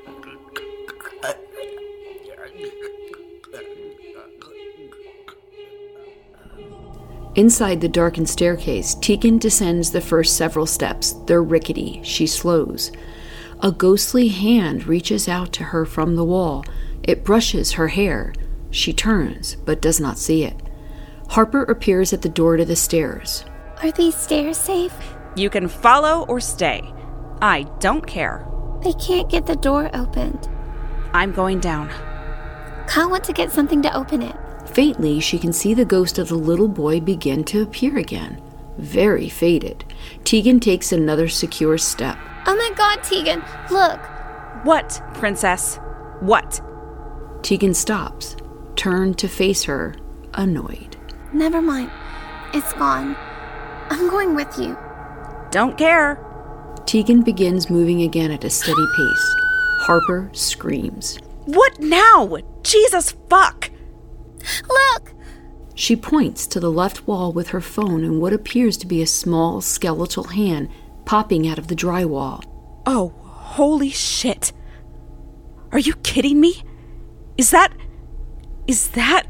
Inside the darkened staircase, Tegan descends the first several steps. They're rickety. She slows. A ghostly hand reaches out to her from the wall. It brushes her hair. She turns, but does not see it. Harper appears at the door to the stairs. Are these stairs safe? You can follow or stay. I don't care. They can't get the door opened. I'm going down. Kyle wants to get something to open it. Faintly, she can see the ghost of the little boy begin to appear again. Very faded. Tegan takes another secure step. Oh my god, Tegan, look. What, princess? What? Tegan stops, turned to face her, annoyed. Never mind. It's gone. I'm going with you. Don't care. Tegan begins moving again at a steady pace. Harper screams. What now? Jesus fuck! Look! She points to the left wall with her phone and what appears to be a small skeletal hand popping out of the drywall. Oh, holy shit. Are you kidding me? Is that... Is that...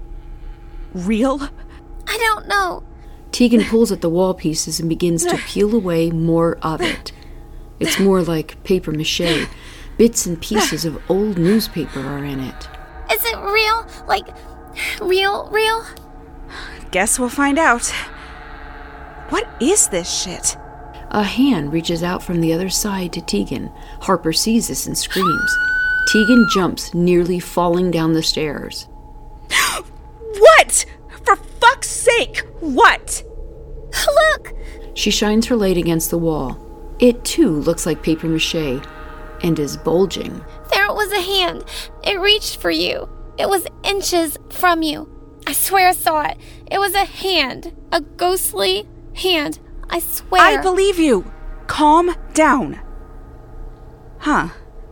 real? I don't know. Tegan pulls at the wall pieces and begins to peel away more of it. It's more like paper mache. Bits and pieces of old newspaper are in it. Is it real? Like, real, real? Guess we'll find out. What is this shit? A hand reaches out from the other side to Tegan. Harper sees this and screams. Tegan jumps, nearly falling down the stairs. What? For fuck's sake, what? Look! She shines her light against the wall. It, too, looks like paper mache and is bulging. There was a hand. It reached for you. It was inches from you. I swear I saw it. It was a hand. A ghostly hand. I swear. I believe you. Calm down. Huh.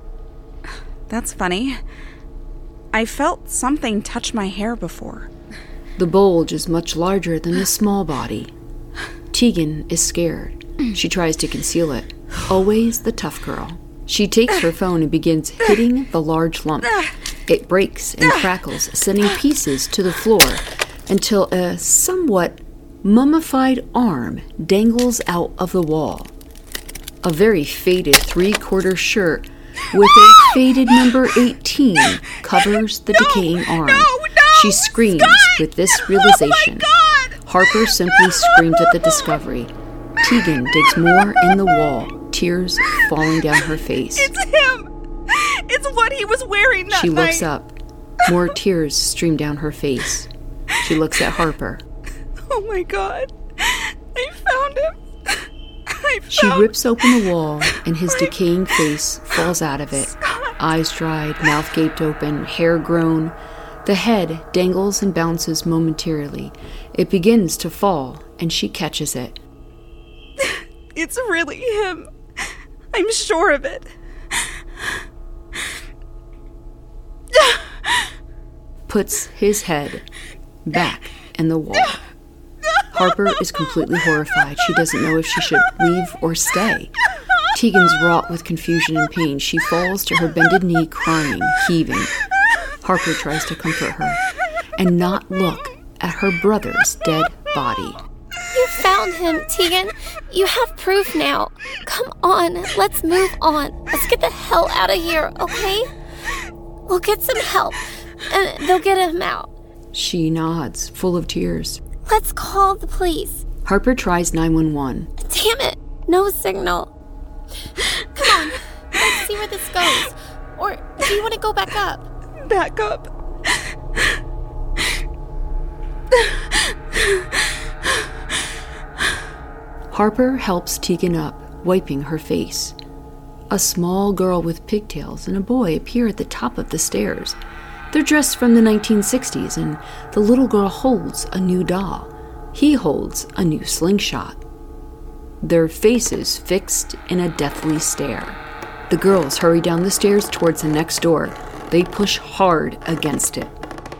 That's funny. I felt something touch my hair before. The bulge is much larger than the small body. Tegan is scared. She tries to conceal it. Always the tough girl. She takes her phone and begins hitting the large lump. It breaks and crackles, sending pieces to the floor until a somewhat mummified arm dangles out of the wall. A very faded three-quarter shirt with a faded number eighteen covers the decaying arm. She screams with this realization. Harper simply screams at the discovery. Tegan digs more in the wall, tears falling down her face. It's him! It's what he was wearing that She looks night. up. More tears stream down her face. She looks at Harper. Oh my god. I found him. I found She rips open the wall, and his decaying face falls out of it. Eyes dried, mouth gaped open, hair grown. The head dangles and bounces momentarily. It begins to fall, and she catches it. It's really him. I'm sure of it. Puts his head back in the wall. Harper is completely horrified. She doesn't know if she should leave or stay. Tegan's wrought with confusion and pain. She falls to her bended knee, crying, heaving. Harper tries to comfort her and not look at her brother's dead body. You found him, Tegan. You have proof now. Come on, let's move on. Let's get the hell out of here, okay? We'll get some help, and they'll get him out. She nods, full of tears. Let's call the police. Harper tries nine one one. Damn it, no signal. Come on, let's see where this goes. Or do you want to go back up? Back up. Harper helps Tegan up, wiping her face. A small girl with pigtails and a boy appear at the top of the stairs. They're dressed from the nineteen sixties, and the little girl holds a new doll. He holds a new slingshot. Their faces fixed in a deathly stare. The girls hurry down the stairs towards the next door. They push hard against it.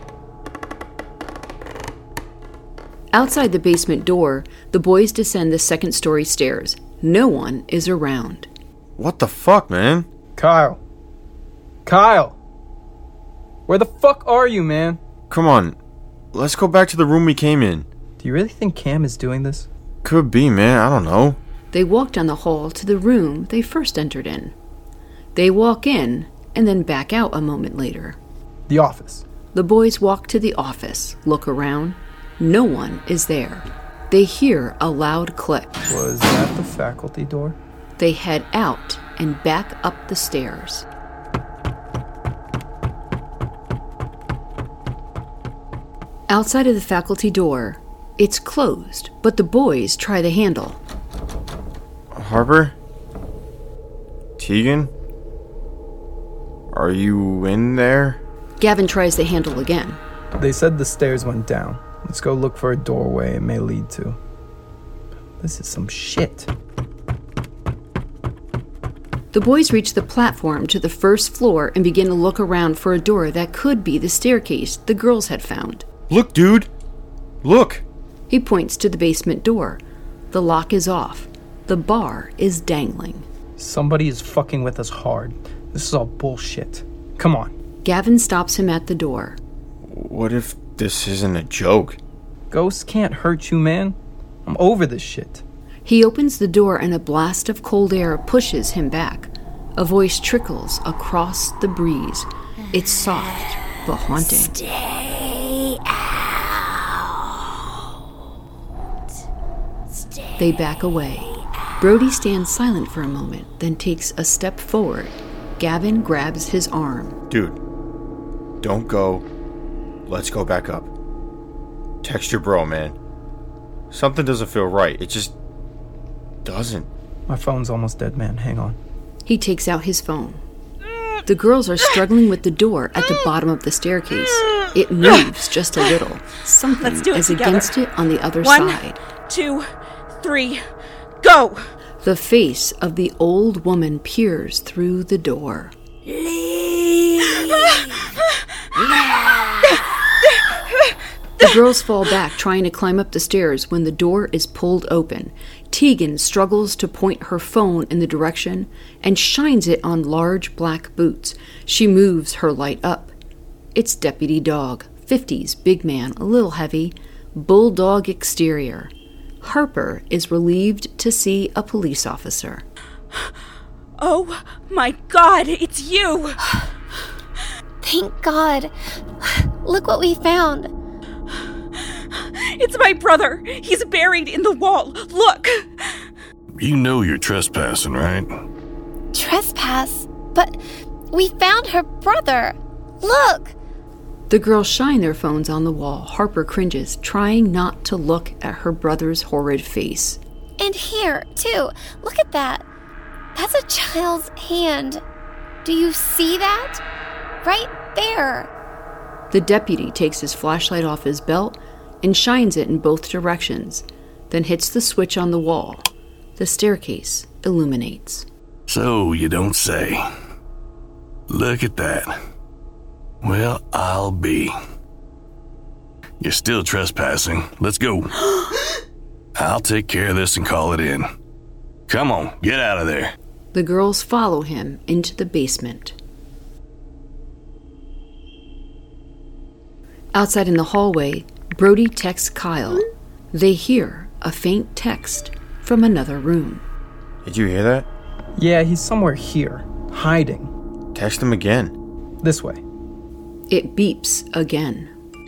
Outside the basement door, the boys descend the second-story stairs. No one is around. What the fuck, man? Kyle. Kyle! Where the fuck are you, man? Come on. Let's go back to the room we came in. Do you really think Cam is doing this? Could be, man. I don't know. They walk down the hall to the room they first entered in. They walk in and then back out a moment later. The office. The boys walk to the office, look around. No one is there. They hear a loud click. Was that the faculty door? They head out and back up the stairs. Outside of the faculty door, it's closed, but the boys try the handle. Harper? Tegan? Are you in there? Gavin tries the handle again. They said the stairs went down. Let's go look for a doorway it may lead to. This is some shit. The boys reach the platform to the first floor and begin to look around for a door that could be the staircase the girls had found. Look, dude! Look! He points to the basement door. The lock is off. The bar is dangling. Somebody is fucking with us hard. This is all bullshit. Come on. Gavin stops him at the door. What if this isn't a joke? Ghosts can't hurt you, man. I'm over this shit. He opens the door and a blast of cold air pushes him back. A voice trickles across the breeze. It's soft but haunting. Stay out. Stay They back away. Brody stands silent for a moment, then takes a step forward. Gavin grabs his arm. Dude, don't go. Let's go back up. Text your bro, man. Something doesn't feel right. It just doesn't. My phone's almost dead, man. Hang on. He takes out his phone. The girls are struggling with the door at the bottom of the staircase. It moves just a little. Something Let's do it is together. against it on the other One, side. two, three, go! The face of the old woman peers through the door. The girls fall back, trying to climb up the stairs when the door is pulled open. Tegan struggles to point her phone in the direction and shines it on large black boots. She moves her light up. It's Deputy Dog, fifties, big man, a little heavy, bulldog exterior. Harper is relieved to see a police officer. Oh my God, it's you! Thank God. Look what we found. It's my brother. He's buried in the wall. Look! You know you're trespassing, right? Trespass? But we found her brother. Look! The girls shine their phones on the wall. Harper cringes, trying not to look at her brother's horrid face. And here, too. Look at that. That's a child's hand. Do you see that? Right there. The deputy takes his flashlight off his belt and shines it in both directions, then hits the switch on the wall. The staircase illuminates. So you don't say. Look at that. Well, I'll be. You're still trespassing. Let's go. I'll take care of this and call it in. Come on, get out of there. The girls follow him into the basement. Outside in the hallway, Brody texts Kyle. They hear a faint text from another room. Did you hear that? Yeah, he's somewhere here, hiding. Text him again. This way. It beeps again.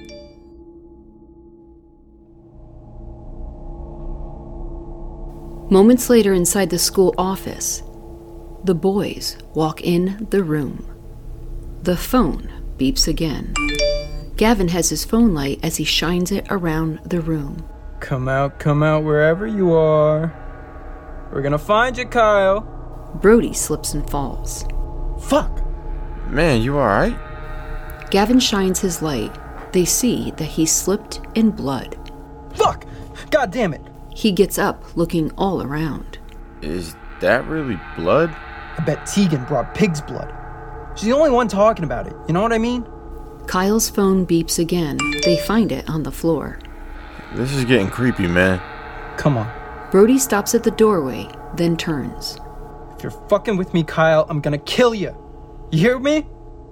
Moments later, inside the school office, the boys walk in the room. The phone beeps again. Gavin has his phone light as he shines it around the room. Come out, come out wherever you are. We're gonna find you, Kyle. Brody slips and falls. Fuck! Man, you alright? Gavin shines his light. They see that he slipped in blood. Fuck! God damn it! He gets up, looking all around. Is that really blood? I bet Tegan brought pig's blood. She's the only one talking about it, you know what I mean? Kyle's phone beeps again. They find it on the floor. This is getting creepy, man. Come on. Brody stops at the doorway, then turns. If you're fucking with me, Kyle, I'm gonna kill you. You hear me?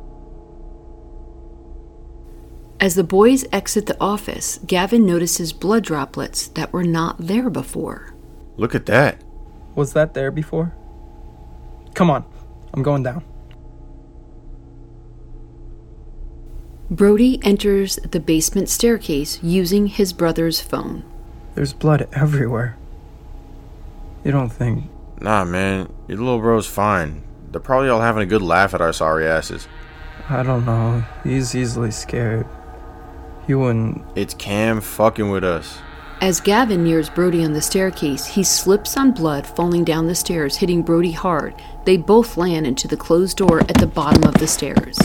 As the boys exit the office, Gavin notices blood droplets that were not there before. Look at that. Was that there before? Come on. I'm going down. Brody enters the basement staircase using his brother's phone. There's blood everywhere. You don't think... Nah, man. Your little bro's fine. They're probably all having a good laugh at our sorry asses. I don't know. He's easily scared. He wouldn't... It's Cam fucking with us. As Gavin nears Brody on the staircase, he slips on blood, falling down the stairs, hitting Brody hard. They both land into the closed door at the bottom of the stairs.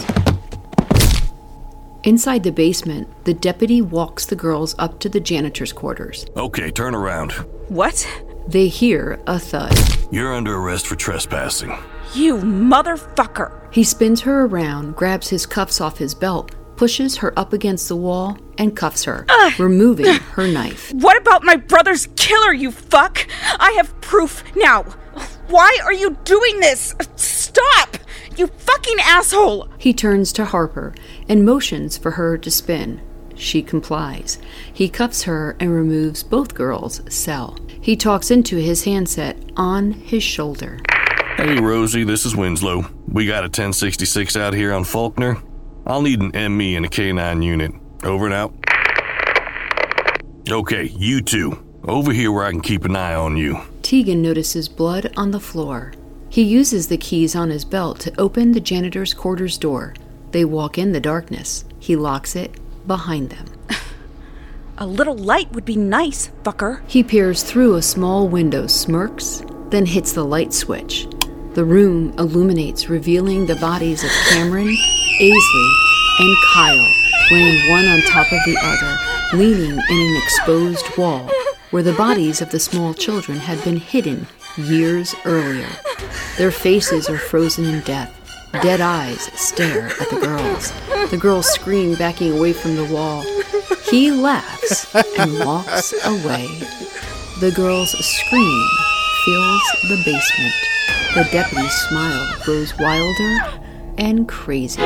Inside the basement, the deputy walks the girls up to the janitor's quarters. Okay, turn around. What? They hear a thud. You're under arrest for trespassing. You motherfucker! He spins her around, grabs his cuffs off his belt, pushes her up against the wall, and cuffs her, uh, removing her knife. What about my brother's killer, you fuck? I have proof now. Why are you doing this? Stop! You fucking asshole! He turns to Harper and motions for her to spin. She complies. He cuffs her and removes both girls' cell. He talks into his handset on his shoulder. Hey, Rosie, this is Winslow. We got a ten sixty-six out here on Faulkner. I'll need an M E and a K nine unit. Over and out. Okay, you two. Over here where I can keep an eye on you. Tegan notices blood on the floor. He uses the keys on his belt to open the janitor's quarters door. They walk in the darkness. He locks it behind them. A little light would be nice, fucker. He peers through a small window, smirks, then hits the light switch. The room illuminates, revealing the bodies of Cameron, Aisley, and Kyle, laying one on top of the other, leaning in an exposed wall, where the bodies of the small children had been hidden years earlier. Their faces are frozen in death. Dead eyes stare at the girls. The girls scream, backing away from the wall. He laughs and walks away. The girls' scream fills the basement. The deputy's smile grows wilder and crazy.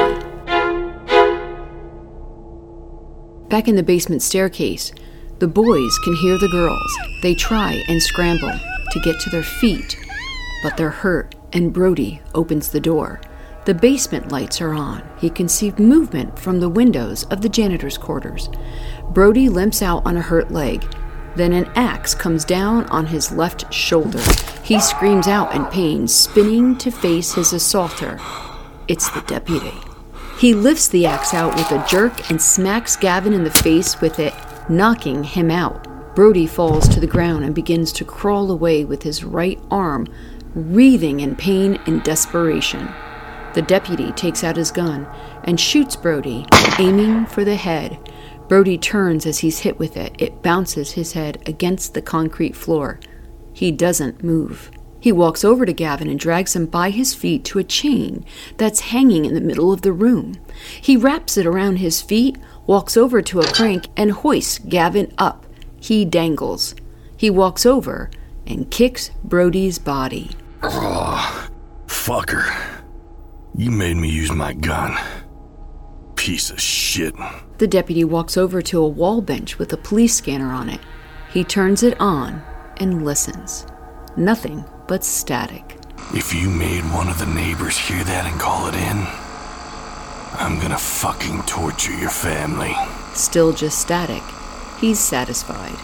Back in the basement staircase, the boys can hear the girls. They try and scramble to get to their feet, but they're hurt, and Brody opens the door. The basement lights are on. He can see movement from the windows of the janitor's quarters. Brody limps out on a hurt leg. Then an axe comes down on his left shoulder. He screams out in pain, spinning to face his assaulter. It's the deputy. He lifts the axe out with a jerk and smacks Gavin in the face with it, knocking him out. Brody falls to the ground and begins to crawl away with his right arm, writhing in pain and desperation. The deputy takes out his gun and shoots Brody, aiming for the head. Brody turns as he's hit with it. It bounces his head against the concrete floor. He doesn't move. He walks over to Gavin and drags him by his feet to a chain that's hanging in the middle of the room. He wraps it around his feet, walks over to a crank, and hoists Gavin up. He dangles. He walks over and kicks Brody's body. Oh, fucker. You made me use my gun. Piece of shit. The deputy walks over to a wall bench with a police scanner on it. He turns it on and listens. Nothing but static. If you made one of the neighbors hear that and call it in, I'm gonna fucking torture your family. Still just static. He's satisfied.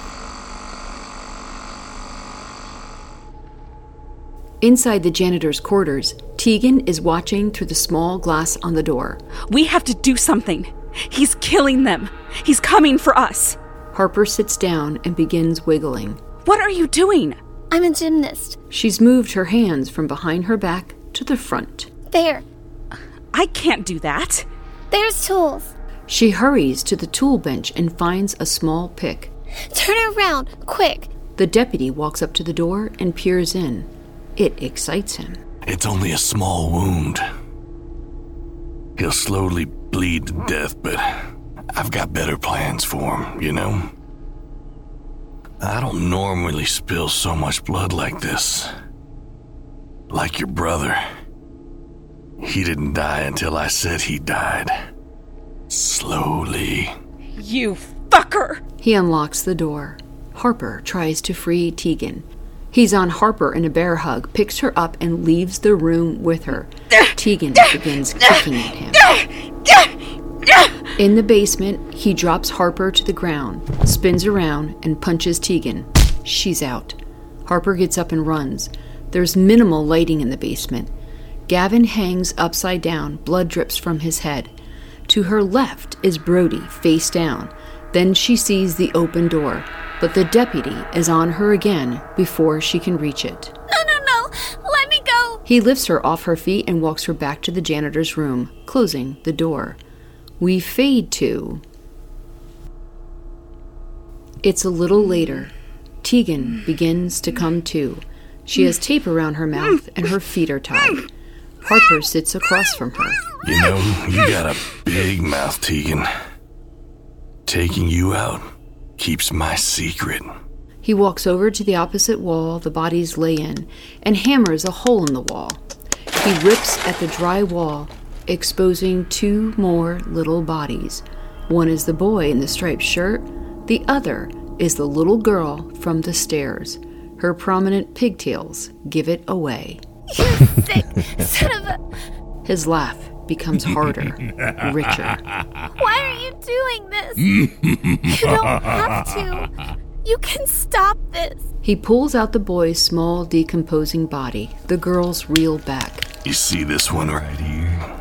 Inside the janitor's quarters, Tegan is watching through the small glass on the door. We have to do something. He's killing them. He's coming for us. Harper sits down and begins wiggling. What are you doing? I'm a gymnast. She's moved her hands from behind her back to the front. There. I can't do that. There's tools. She hurries to the tool bench and finds a small pick. Turn around, quick. The deputy walks up to the door and peers in. It excites him. It's only a small wound. He'll slowly bleed to death, but I've got better plans for him, you know? I don't normally spill so much blood like this. Like your brother. He didn't die until I said he died. Slowly. You fucker! He unlocks the door. Harper tries to free Tegan. He's on Harper in a bear hug, picks her up, and leaves the room with her. Tegan begins kicking at him. In the basement, he drops Harper to the ground, spins around, and punches Tegan. She's out. Harper gets up and runs. There's minimal lighting in the basement. Gavin hangs upside down, blood drips from his head. To her left is Brody, face down. Then she sees the open door, but the deputy is on her again before she can reach it. No, no, no! Let me go! He lifts her off her feet and walks her back to the janitor's room, closing the door. We fade to... It's a little later. Tegan begins to come to. She has tape around her mouth and her feet are tied. Harper sits across from her. You know, you got a big mouth, Tegan. Taking you out keeps my secret. He walks over to the opposite wall the bodies lay in and hammers a hole in the wall. He rips at the dry wall, exposing two more little bodies. One is the boy in the striped shirt. The other is the little girl from the stairs. Her prominent pigtails give it away. You sick son of a... His laugh becomes harder, richer. Why are you doing this? You don't have to. You can stop this. He pulls out the boy's small, decomposing body. The girls reel back. You see this one right here?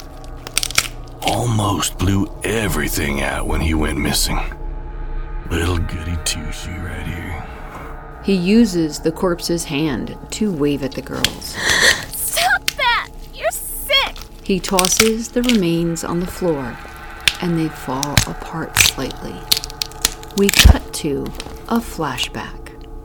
Almost blew everything out when he went missing. Little goody two-shoe right here. He uses the corpse's hand to wave at the girls. Stop that! You're sick! He tosses the remains on the floor, and they fall apart slightly. We cut to a flashback.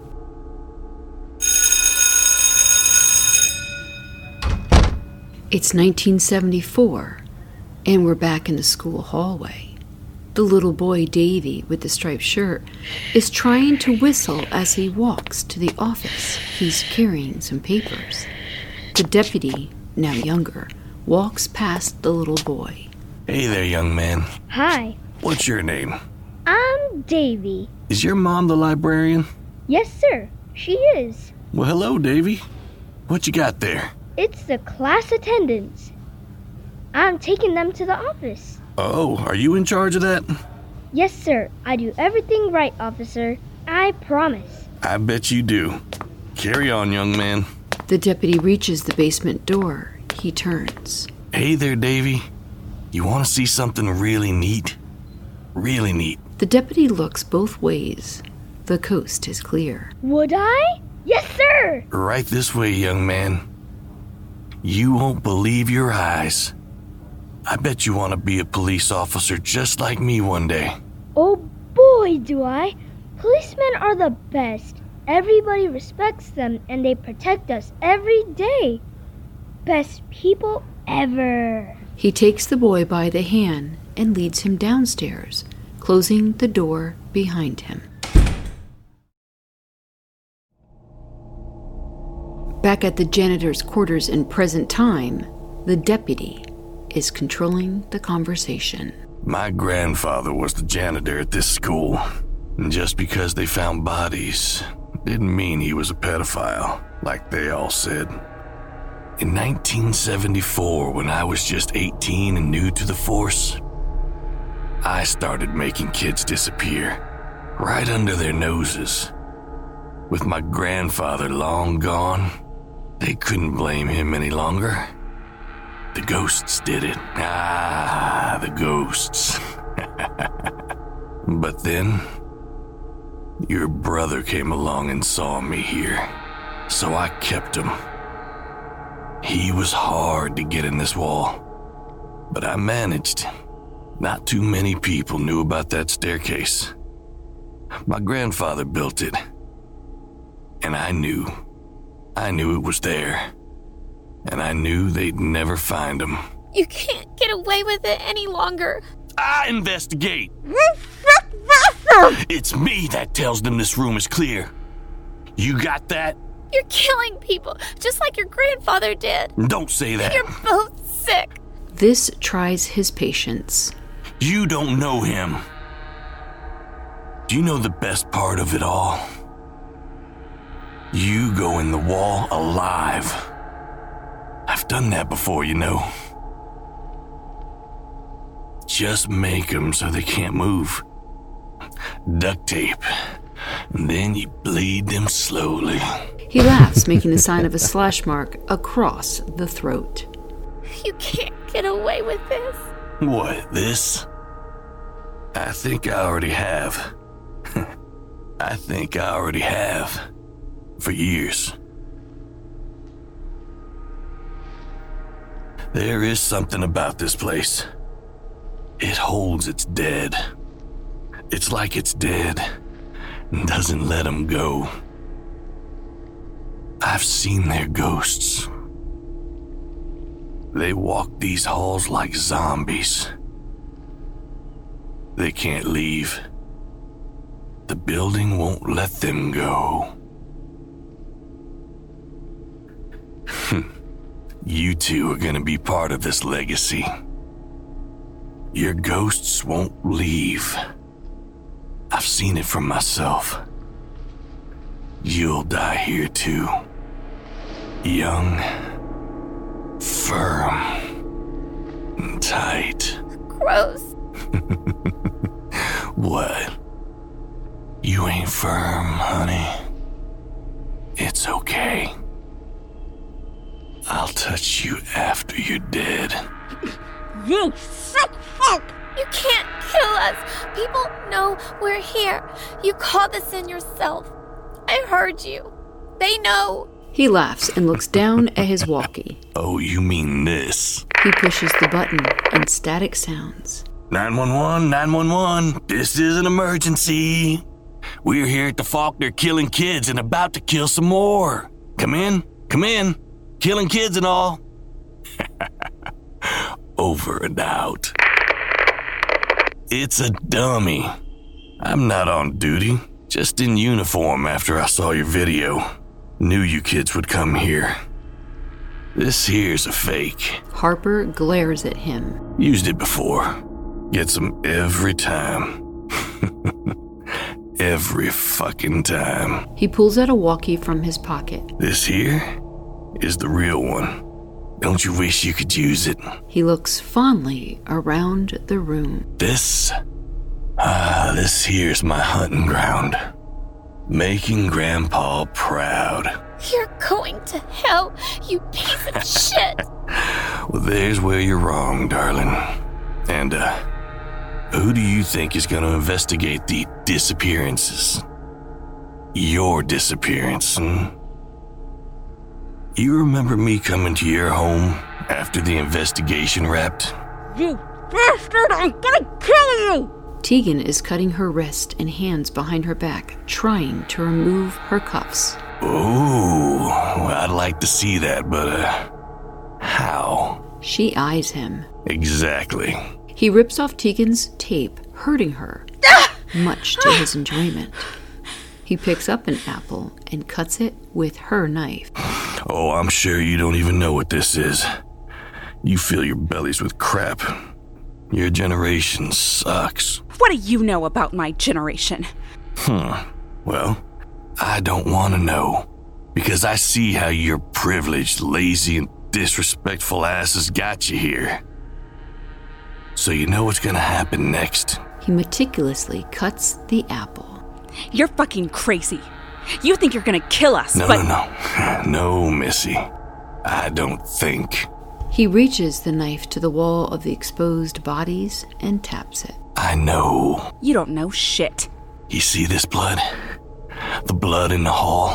It's nineteen seventy-four, and we're back in the school hallway. The little boy, Davy, with the striped shirt, is trying to whistle as he walks to the office. He's carrying some papers. The deputy, now younger, walks past the little boy. Hey there, young man. Hi, What's your name? I'm Davy. Is your mom the librarian? Yes, sir, she is. Well, hello, Davy. What you got there? It's the class attendance. I'm taking them to the office. Oh, are you in charge of that? Yes, sir, I do everything right, officer. I promise. I bet you do. Carry on, young man. The deputy reaches the basement door. He turns. Hey there, Davy. You want to see something really neat? Really neat. The deputy looks both ways. The coast is clear. Would I? Yes, sir! Right this way, young man. You won't believe your eyes. I bet you want to be a police officer just like me one day. Oh boy, do I. Policemen are the best. Everybody respects them and they protect us every day. Best people ever. He takes the boy by the hand and leads him downstairs, closing the door behind him. Back at the janitor's quarters in present time, the deputy is controlling the conversation. My grandfather was the janitor at this school, and just because they found bodies didn't mean he was a pedophile, like they all said. In nineteen seventy-four, when I was just eighteen and new to the force, I started making kids disappear, right under their noses. With my grandfather long gone, they couldn't blame him any longer. The ghosts did it. Ah, the ghosts. But then, your brother came along and saw me here, so I kept him. He was hard to get in this wall, but I managed. Not too many people knew about that staircase. My grandfather built it, and I knew. I knew it was there. And I knew they'd never find him. You can't get away with it any longer. I investigate. It's me that tells them this room is clear. You got that? You're killing people, just like your grandfather did. Don't say that. You're both sick. This tries his patience. You don't know him. Do you know the best part of it all? You go in the wall alive. I've done that before, you know. Just make them so they can't move. Duct tape. And then you bleed them slowly. He laughs, making the sign of a slash mark across the throat. You can't get away with this. What, this? I think I already have. I think I already have. For years. There is something about this place. It holds its dead. It's like it's dead and doesn't let them go. I've seen their ghosts. They walk these halls like zombies. They can't leave. The building won't let them go. You two are gonna be part of this legacy. Your ghosts won't leave. I've seen it for myself. You'll die here too. Young, firm, and tight. Gross. What? You ain't firm, honey. It's okay. I'll touch you after you're dead. You sick fuck! You can't kill us. People know we're here. You called us in yourself. I heard you. They know. He laughs and looks down at his walkie. Oh, you mean this? He pushes the button and static sounds. nine one one, nine one one, this is an emergency. We're here at the Faulkner killing kids and about to kill some more. Come in, come in. Killing kids and all. Over and out. It's a dummy. I'm not on duty, just in uniform after I saw your video. Knew you kids would come here. This here's a fake. Harper glares at him. Used it before. Gets them every time. Every fucking time. He pulls out a walkie from his pocket. This here is the real one. Don't you wish you could use it? He looks fondly around the room. This, ah, this here's my hunting ground. Making Grandpa proud. You're going to hell, you piece of shit. Well, there's where you're wrong, darling. And, uh, who do you think is going to investigate the disappearances? Your disappearance, hmm? You remember me coming to your home after the investigation wrapped? You bastard, I'm gonna kill you! Tegan is cutting her wrist and hands behind her back, trying to remove her cuffs. Ooh, well, I'd like to see that, but, uh, how? She eyes him. Exactly. He rips off Tegan's tape, hurting her, much to his enjoyment. He picks up an apple and cuts it with her knife. Oh, I'm sure you don't even know what this is. You fill your bellies with crap. Your generation sucks. What do you know about my generation? Hmm. Well, I don't want to know. Because I see how your privileged, lazy, and disrespectful asses got you here. So you know what's gonna happen next? He meticulously cuts the apple. You're fucking crazy. You think you're gonna kill us, no, but... No, no, no. No, Missy. I don't think. He reaches the knife to the wall of the exposed bodies and taps it. I know. You don't know shit. You see this blood? The blood in the hall?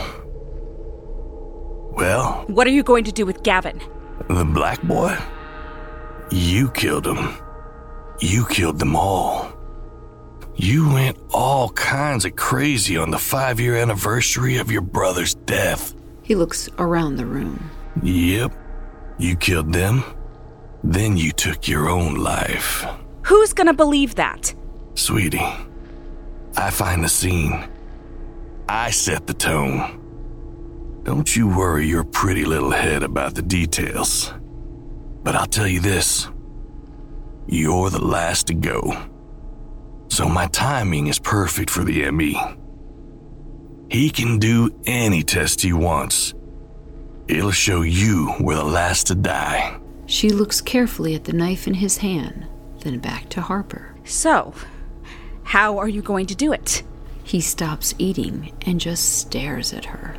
Well... What are you going to do with Gavin? The black boy? You killed him. You killed them all. You went all kinds of crazy on the five-year anniversary of your brother's death. He looks around the room. Yep. You killed them. Then you took your own life. Who's gonna believe that? Sweetie, I find the scene. I set the tone. Don't you worry your pretty little head about the details. But I'll tell you this. You're the last to go. So my timing is perfect for the M E. He can do any test he wants. It'll show you we're the last to die. She looks carefully at the knife in his hand, then back to Harper. So, how are you going to do it? He stops eating and just stares at her.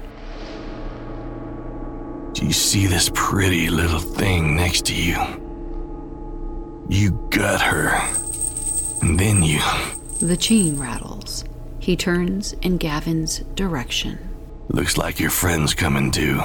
Do you see this pretty little thing next to you? You got her. And then you... The chain rattles. He turns in Gavin's direction. Looks like your friend's coming too.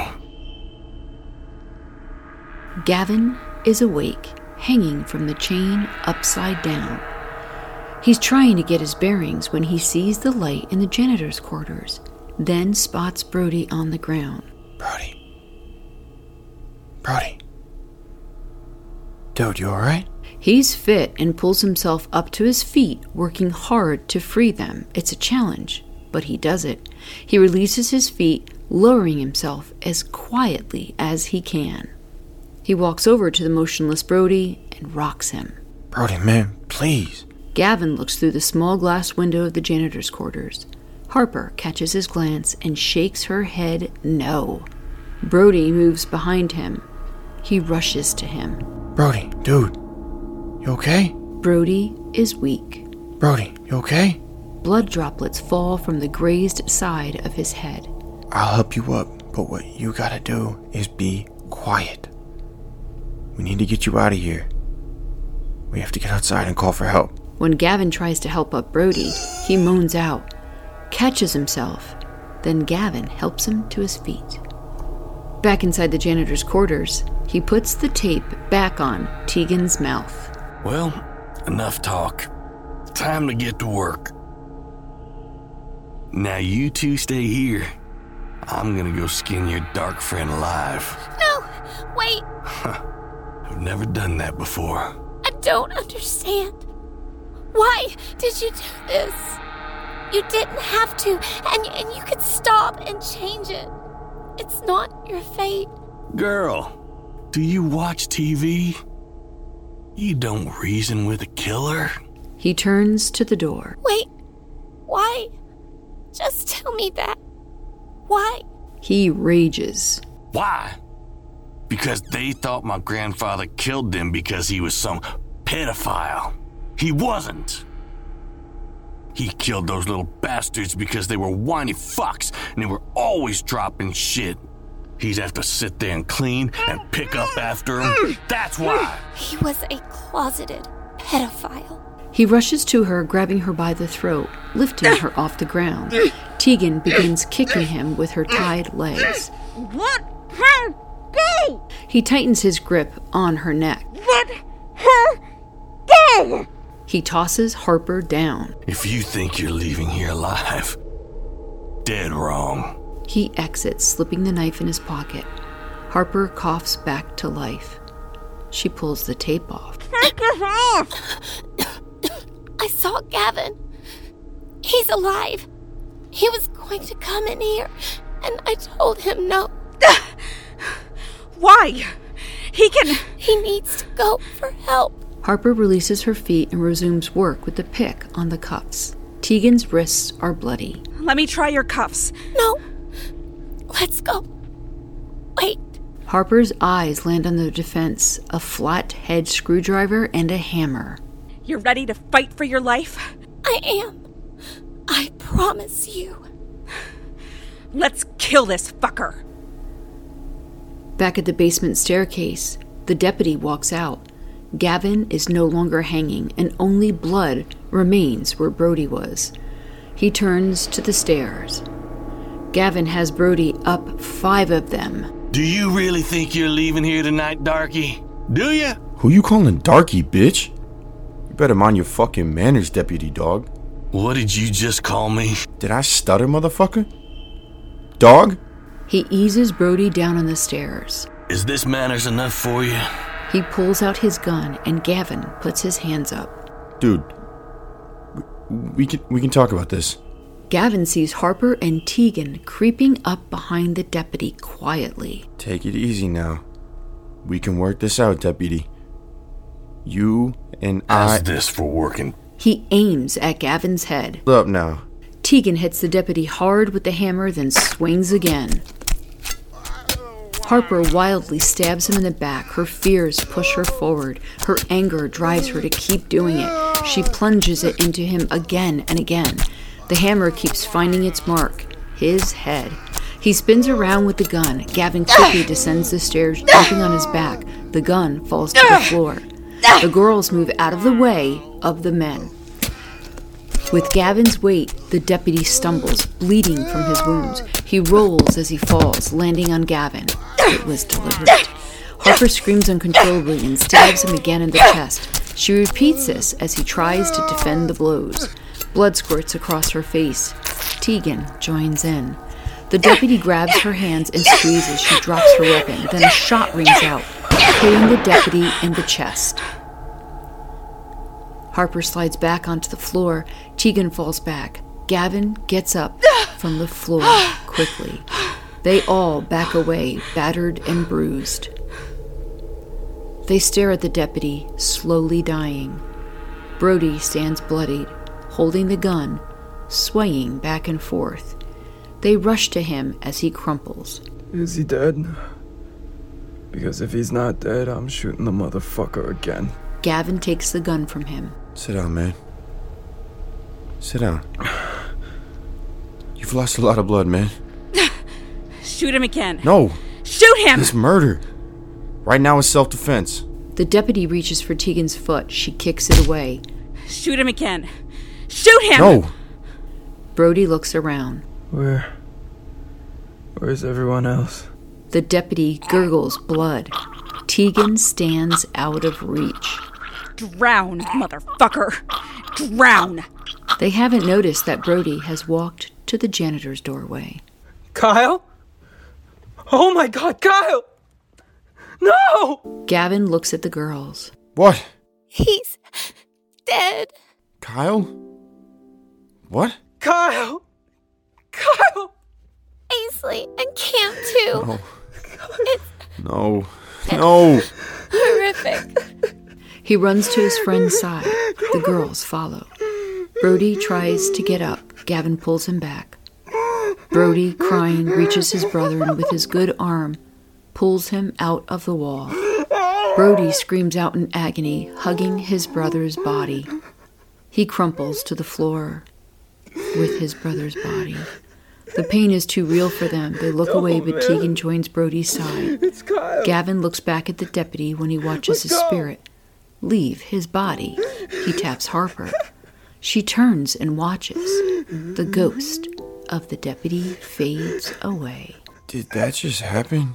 Gavin is awake, hanging from the chain upside down. He's trying to get his bearings when he sees the light in the janitor's quarters, then spots Brody on the ground. Brody. Brody. Dude, you alright? He's fit and pulls himself up to his feet, working hard to free them. It's a challenge, but he does it. He releases his feet, lowering himself as quietly as he can. He walks over to the motionless Brody and rocks him. Brody, man, please. Gavin looks through the small glass window of the janitor's quarters. Harper catches his glance and shakes her head no. Brody moves behind him. He rushes to him. Brody, dude, you okay? Brody is weak. Brody, you okay? Blood droplets fall from the grazed side of his head. I'll help you up, but what you gotta do is be quiet. We need to get you out of here. We have to get outside and call for help. When Gavin tries to help up Brody, he moans out, catches himself. Then Gavin helps him to his feet. Back inside the janitor's quarters, he puts the tape back on Tegan's mouth. Well, enough talk. Time to get to work. Now you two stay here. I'm gonna go skin your dark friend alive. No, wait. I've never done that before. I don't understand. Why did you do this? You didn't have to, and, and you could stop and change it. It's not your fate. Girl, do you watch T V? You don't reason with a killer. He turns to the door. Wait, why? Just tell me that. Why? He rages. Why? Because they thought my grandfather killed them because he was some pedophile. He wasn't. He killed those little bastards because they were whiny fucks and they were always dropping shit. He'd have to sit there and clean and pick up after him. That's why. He was a closeted pedophile. He rushes to her, grabbing her by the throat, lifting her off the ground. Tegan begins kicking him with her tied legs. Let her go! He tightens his grip on her neck. Let her go! He tosses Harper down. If you think you're leaving here alive, dead wrong. He exits, slipping the knife in his pocket. Harper coughs back to life. She pulls the tape off. Take it off! I saw Gavin. He's alive. He was going to come in here, and I told him no. Why? He can... He needs to go for help. Harper releases her feet and resumes work with the pick on the cuffs. Tegan's wrists are bloody. Let me try your cuffs. No. Let's go. Wait. Harper's eyes land on the defense, a flat-head screwdriver and a hammer. You're ready to fight for your life? I am. I promise you. Let's kill this fucker. Back at the basement staircase, the deputy walks out. Gavin is no longer hanging, and only blood remains where Brody was. He turns to the stairs. Gavin has Brody up five of them. Do you really think you're leaving here tonight, Darky? Do you? Who you calling Darky, bitch? You better mind your fucking manners, deputy dog. What did you just call me? Did I stutter, motherfucker? Dog? He eases Brody down on the stairs. Is this manners enough for you? He pulls out his gun, and Gavin puts his hands up. Dude, we can we can talk about this. Gavin sees Harper and Tegan creeping up behind the deputy quietly. Take it easy now. We can work this out, deputy. You and I... How's this for working? He aims at Gavin's head. Up now. Tegan hits the deputy hard with the hammer, then swings again. Harper wildly stabs him in the back. Her fears push her forward. Her anger drives her to keep doing it. She plunges it into him again and again. The hammer keeps finding its mark, his head. He spins around with the gun. Gavin quickly descends the stairs, jumping on his back. The gun falls to the floor. The girls move out of the way of the men. With Gavin's weight, the deputy stumbles, bleeding from his wounds. He rolls as he falls, landing on Gavin. It was deliberate. Harper screams uncontrollably and stabs him again in the chest. She repeats this as he tries to defend the blows. Blood squirts across her face. Tegan joins in. The deputy grabs her hands and squeezes. She drops her weapon. Then a shot rings out, hitting the deputy in the chest. Harper slides back onto the floor. Tegan falls back. Gavin gets up from the floor quickly. They all back away, battered and bruised. They stare at the deputy, slowly dying. Brody stands bloodied, holding the gun, swaying back and forth. They rush to him as he crumples. Is he dead? Because if he's not dead, I'm shooting the motherfucker again. Gavin takes the gun from him. Sit down, man. Sit down. You've lost a lot of blood, man. Shoot him again. No. Shoot him! It's murder. Right now it's self-defense. The deputy reaches for Tegan's foot. She kicks it away. Shoot him again. Shoot him! No! Brody looks around. Where? Where's everyone else? The deputy gurgles blood. Tegan stands out of reach. Drown, motherfucker! Drown! They haven't noticed that Brody has walked to the janitor's doorway. Kyle? Oh my God, Kyle! No! Gavin looks at the girls. What? He's dead. Kyle? What? Kyle! Kyle! Ainsley and Cam too. No. It's No. No. horrific. He runs to his friend's side. The girls follow. Brody tries to get up. Gavin pulls him back. Brody, crying, reaches his brother and with his good arm, pulls him out of the wall. Brody screams out in agony, hugging his brother's body. He crumples to the floor with his brother's body. The pain is too real for them. They look away, but Tegan joins Brody's side. Gavin looks back at the deputy when he watches his spirit leave his body. He taps Harper. She turns and watches. The ghost of the deputy fades away. Did that just happen?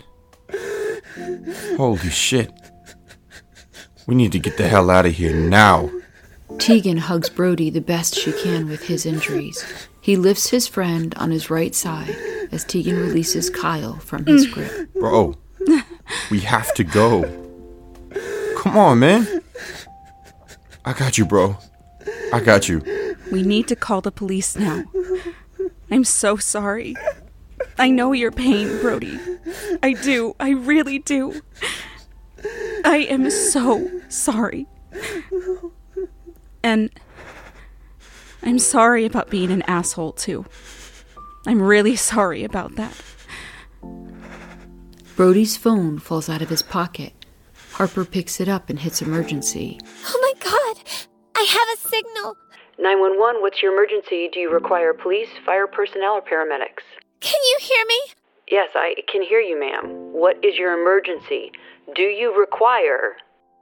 Holy shit. We need to get the hell out of here now. Tegan hugs Brody the best she can with his injuries. He lifts his friend on his right side as Tegan releases Kyle from his grip. Bro, we have to go. Come on, man. I got you, bro. I got you. We need to call the police now. I'm so sorry. I know your pain, Brody. I do. I really do. I am so sorry. And I'm sorry about being an asshole, too. I'm really sorry about that. Brody's phone falls out of his pocket. Harper picks it up and hits emergency. Oh my God! I have a signal. nine one one, what's your emergency? Do you require police, fire personnel, or paramedics? Can you hear me? Yes, I can hear you, ma'am. What is your emergency? Do you require...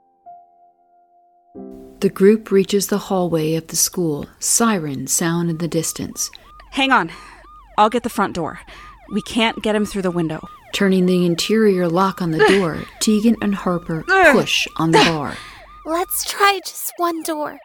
The group reaches the hallway of the school. Sirens sound in the distance. Hang on. I'll get the front door. We can't get him through the window. Turning the interior lock on the door, Tegan and Harper push on the bar. Let's try just one door.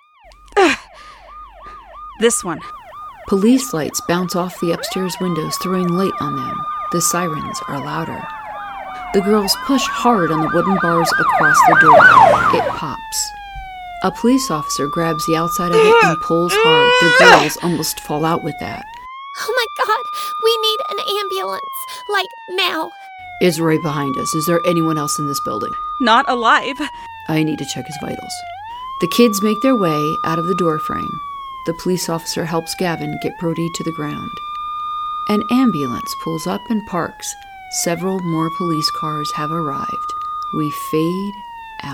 This one. Police lights bounce off the upstairs windows, throwing light on them. The sirens are louder. The girls push hard on the wooden bars across the door. It pops. A police officer grabs the outside of it and pulls hard. The girls almost fall out with that. Oh my God, we need an ambulance. Like, now. Is right behind us. Is there anyone else in this building? Not alive. I need to check his vitals. The kids make their way out of the doorframe. The police officer helps Gavin get Brody to the ground. An ambulance pulls up and parks. Several more police cars have arrived. We fade out.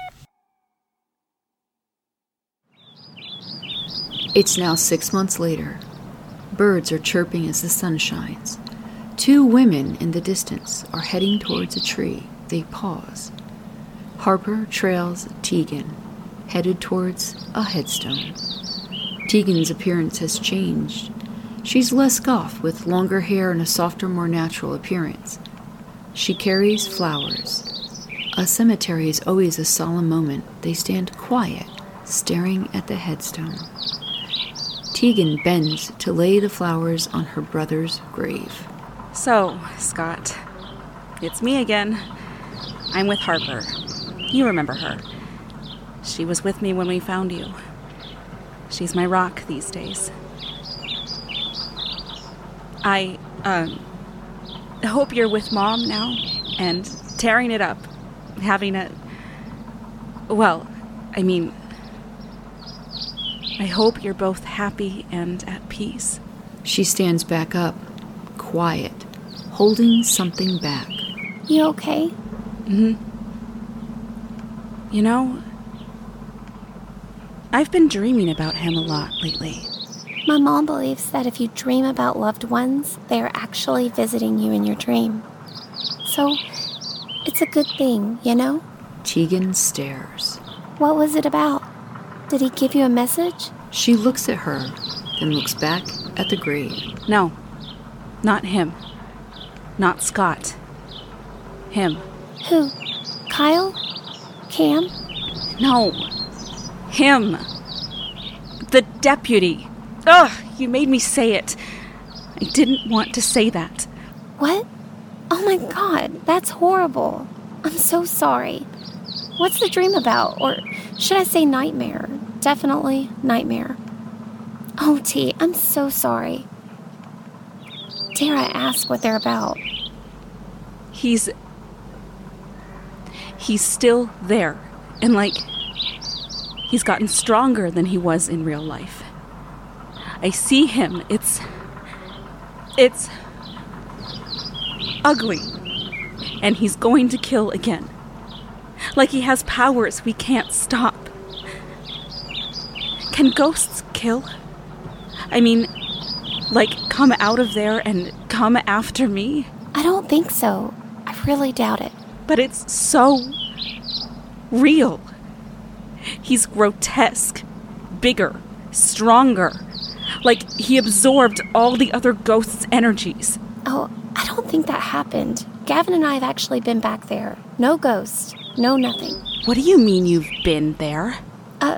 It's now six months later. Birds are chirping as the sun shines. Two women in the distance are heading towards a tree. They pause. Harper trails Tegan, headed towards a headstone. Tegan's appearance has changed. She's less goth, with longer hair and a softer, more natural appearance. She carries flowers. A cemetery is always a solemn moment. They stand quiet, staring at the headstone. Tegan bends to lay the flowers on her brother's grave. So, Scott, it's me again. I'm with Harper. You remember her. She was with me when we found you. She's my rock these days. I, um, hope you're with Mom now and tearing it up, having a Well, I mean, I hope you're both happy and at peace. She stands back up, quiet, holding something back. You okay? Mm-hmm. You know, I've been dreaming about him a lot lately. My mom believes that if you dream about loved ones, they are actually visiting you in your dream. So, it's a good thing, you know? Tegan stares. What was it about? Did he give you a message? She looks at her, then looks back at the grave. No, not him. Not Scott. Him. Who? Kyle? Cam? No. Him. The deputy. Ugh, you made me say it. I didn't want to say that. What? Oh my god, that's horrible. I'm so sorry. What's the dream about? Or should I say nightmare? Definitely nightmare. Oh, T, I'm so sorry. Dare I ask what they're about? He's... He's still there. And like... He's gotten stronger than he was in real life. I see him. It's... It's... ugly. And he's going to kill again. Like he has powers we can't stop. Can ghosts kill? I mean, like come out of there and come after me? I don't think so. I really doubt it. But it's so real. He's grotesque, bigger, stronger. Like he absorbed all the other ghosts' energies. Oh, I don't think that happened. Gavin and I have actually been back there. No ghosts. No nothing. What do you mean you've been there? Uh,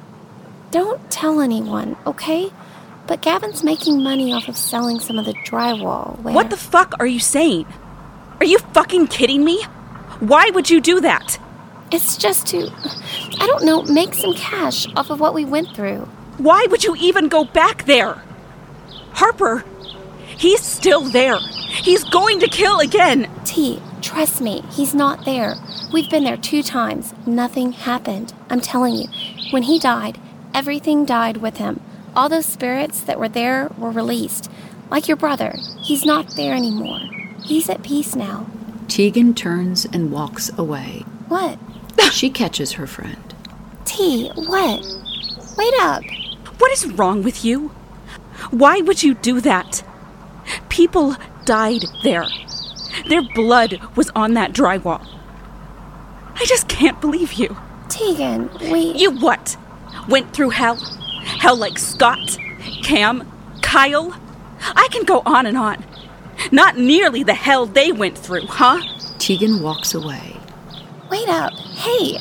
don't tell anyone, okay? But Gavin's making money off of selling some of the drywall. Where... What the fuck are you saying? Are you fucking kidding me? Why would you do that? It's just to, I don't know, make some cash off of what we went through. Why would you even go back there? Harper, he's still there. He's going to kill again. T, trust me, he's not there. We've been there two times. Nothing happened. I'm telling you, when he died, everything died with him. All those spirits that were there were released. Like your brother, he's not there anymore. He's at peace now. Tegan turns and walks away. What? She catches her friend. T, what? Wait up. What is wrong with you? Why would you do that? People died there. Their blood was on that drywall. I just can't believe you. Tegan, we... You what? Went through hell? Hell like Scott, Cam, Kyle? I can go on and on. Not nearly the hell they went through, huh? Tegan walks away. Wait up. Hey.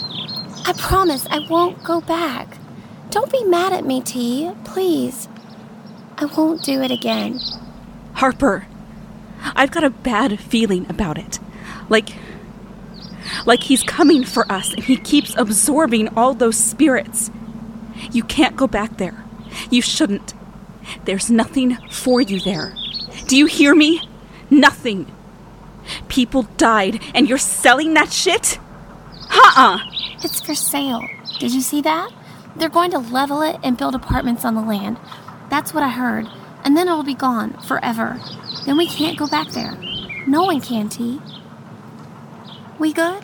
I promise I won't go back. Don't be mad at me, T. Please. I won't do it again. Harper, I've got a bad feeling about it. Like... Like he's coming for us and he keeps absorbing all those spirits. You can't go back there. You shouldn't. There's nothing for you there. Do you hear me? Nothing. People died and you're selling that shit? Uh-uh. It's for sale. Did you see that? They're going to level it and build apartments on the land. That's what I heard. And then it'll be gone forever. Then we can't go back there. No one can, T. We good?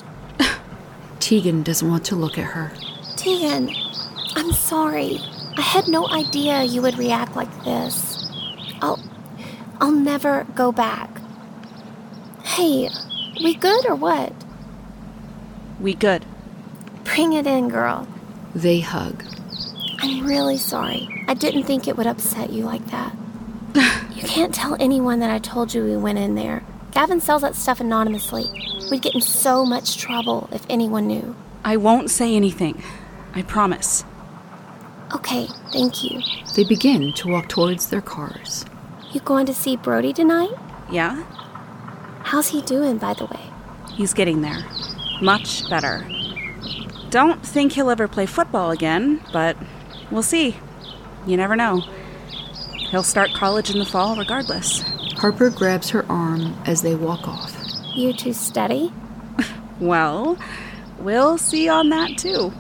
Tegan doesn't want to look at her. Tegan, I'm sorry. I had no idea you would react like this. I'll... I'll never go back. Hey, we good or what? We good. Bring it in, girl. They hug. I'm really sorry. I didn't think it would upset you like that. You can't tell anyone that I told you we went in there. Gavin sells that stuff anonymously. We'd get in so much trouble if anyone knew. I won't say anything. I promise. Okay, thank you. They begin to walk towards their cars. You going to see Brody tonight? Yeah? How's he doing, by the way? He's getting there. Much better. Don't think he'll ever play football again, but we'll see. You never know. He'll start college in the fall regardless. Harper grabs her arm as they walk off. You two steady? Well, we'll see on that too.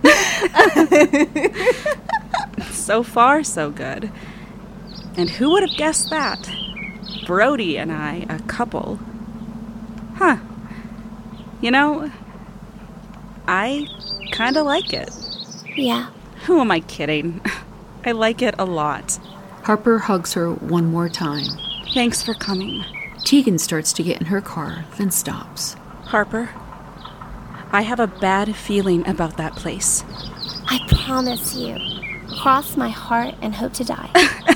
So far, so good. And who would have guessed that? Brody and I, a couple. Huh. You know, I kinda like it. Yeah. Who am I kidding? I like it a lot. Harper hugs her one more time. Thanks for coming. Tegan starts to get in her car, then stops. Harper, I have a bad feeling about that place. I promise you. Cross my heart and hope to die.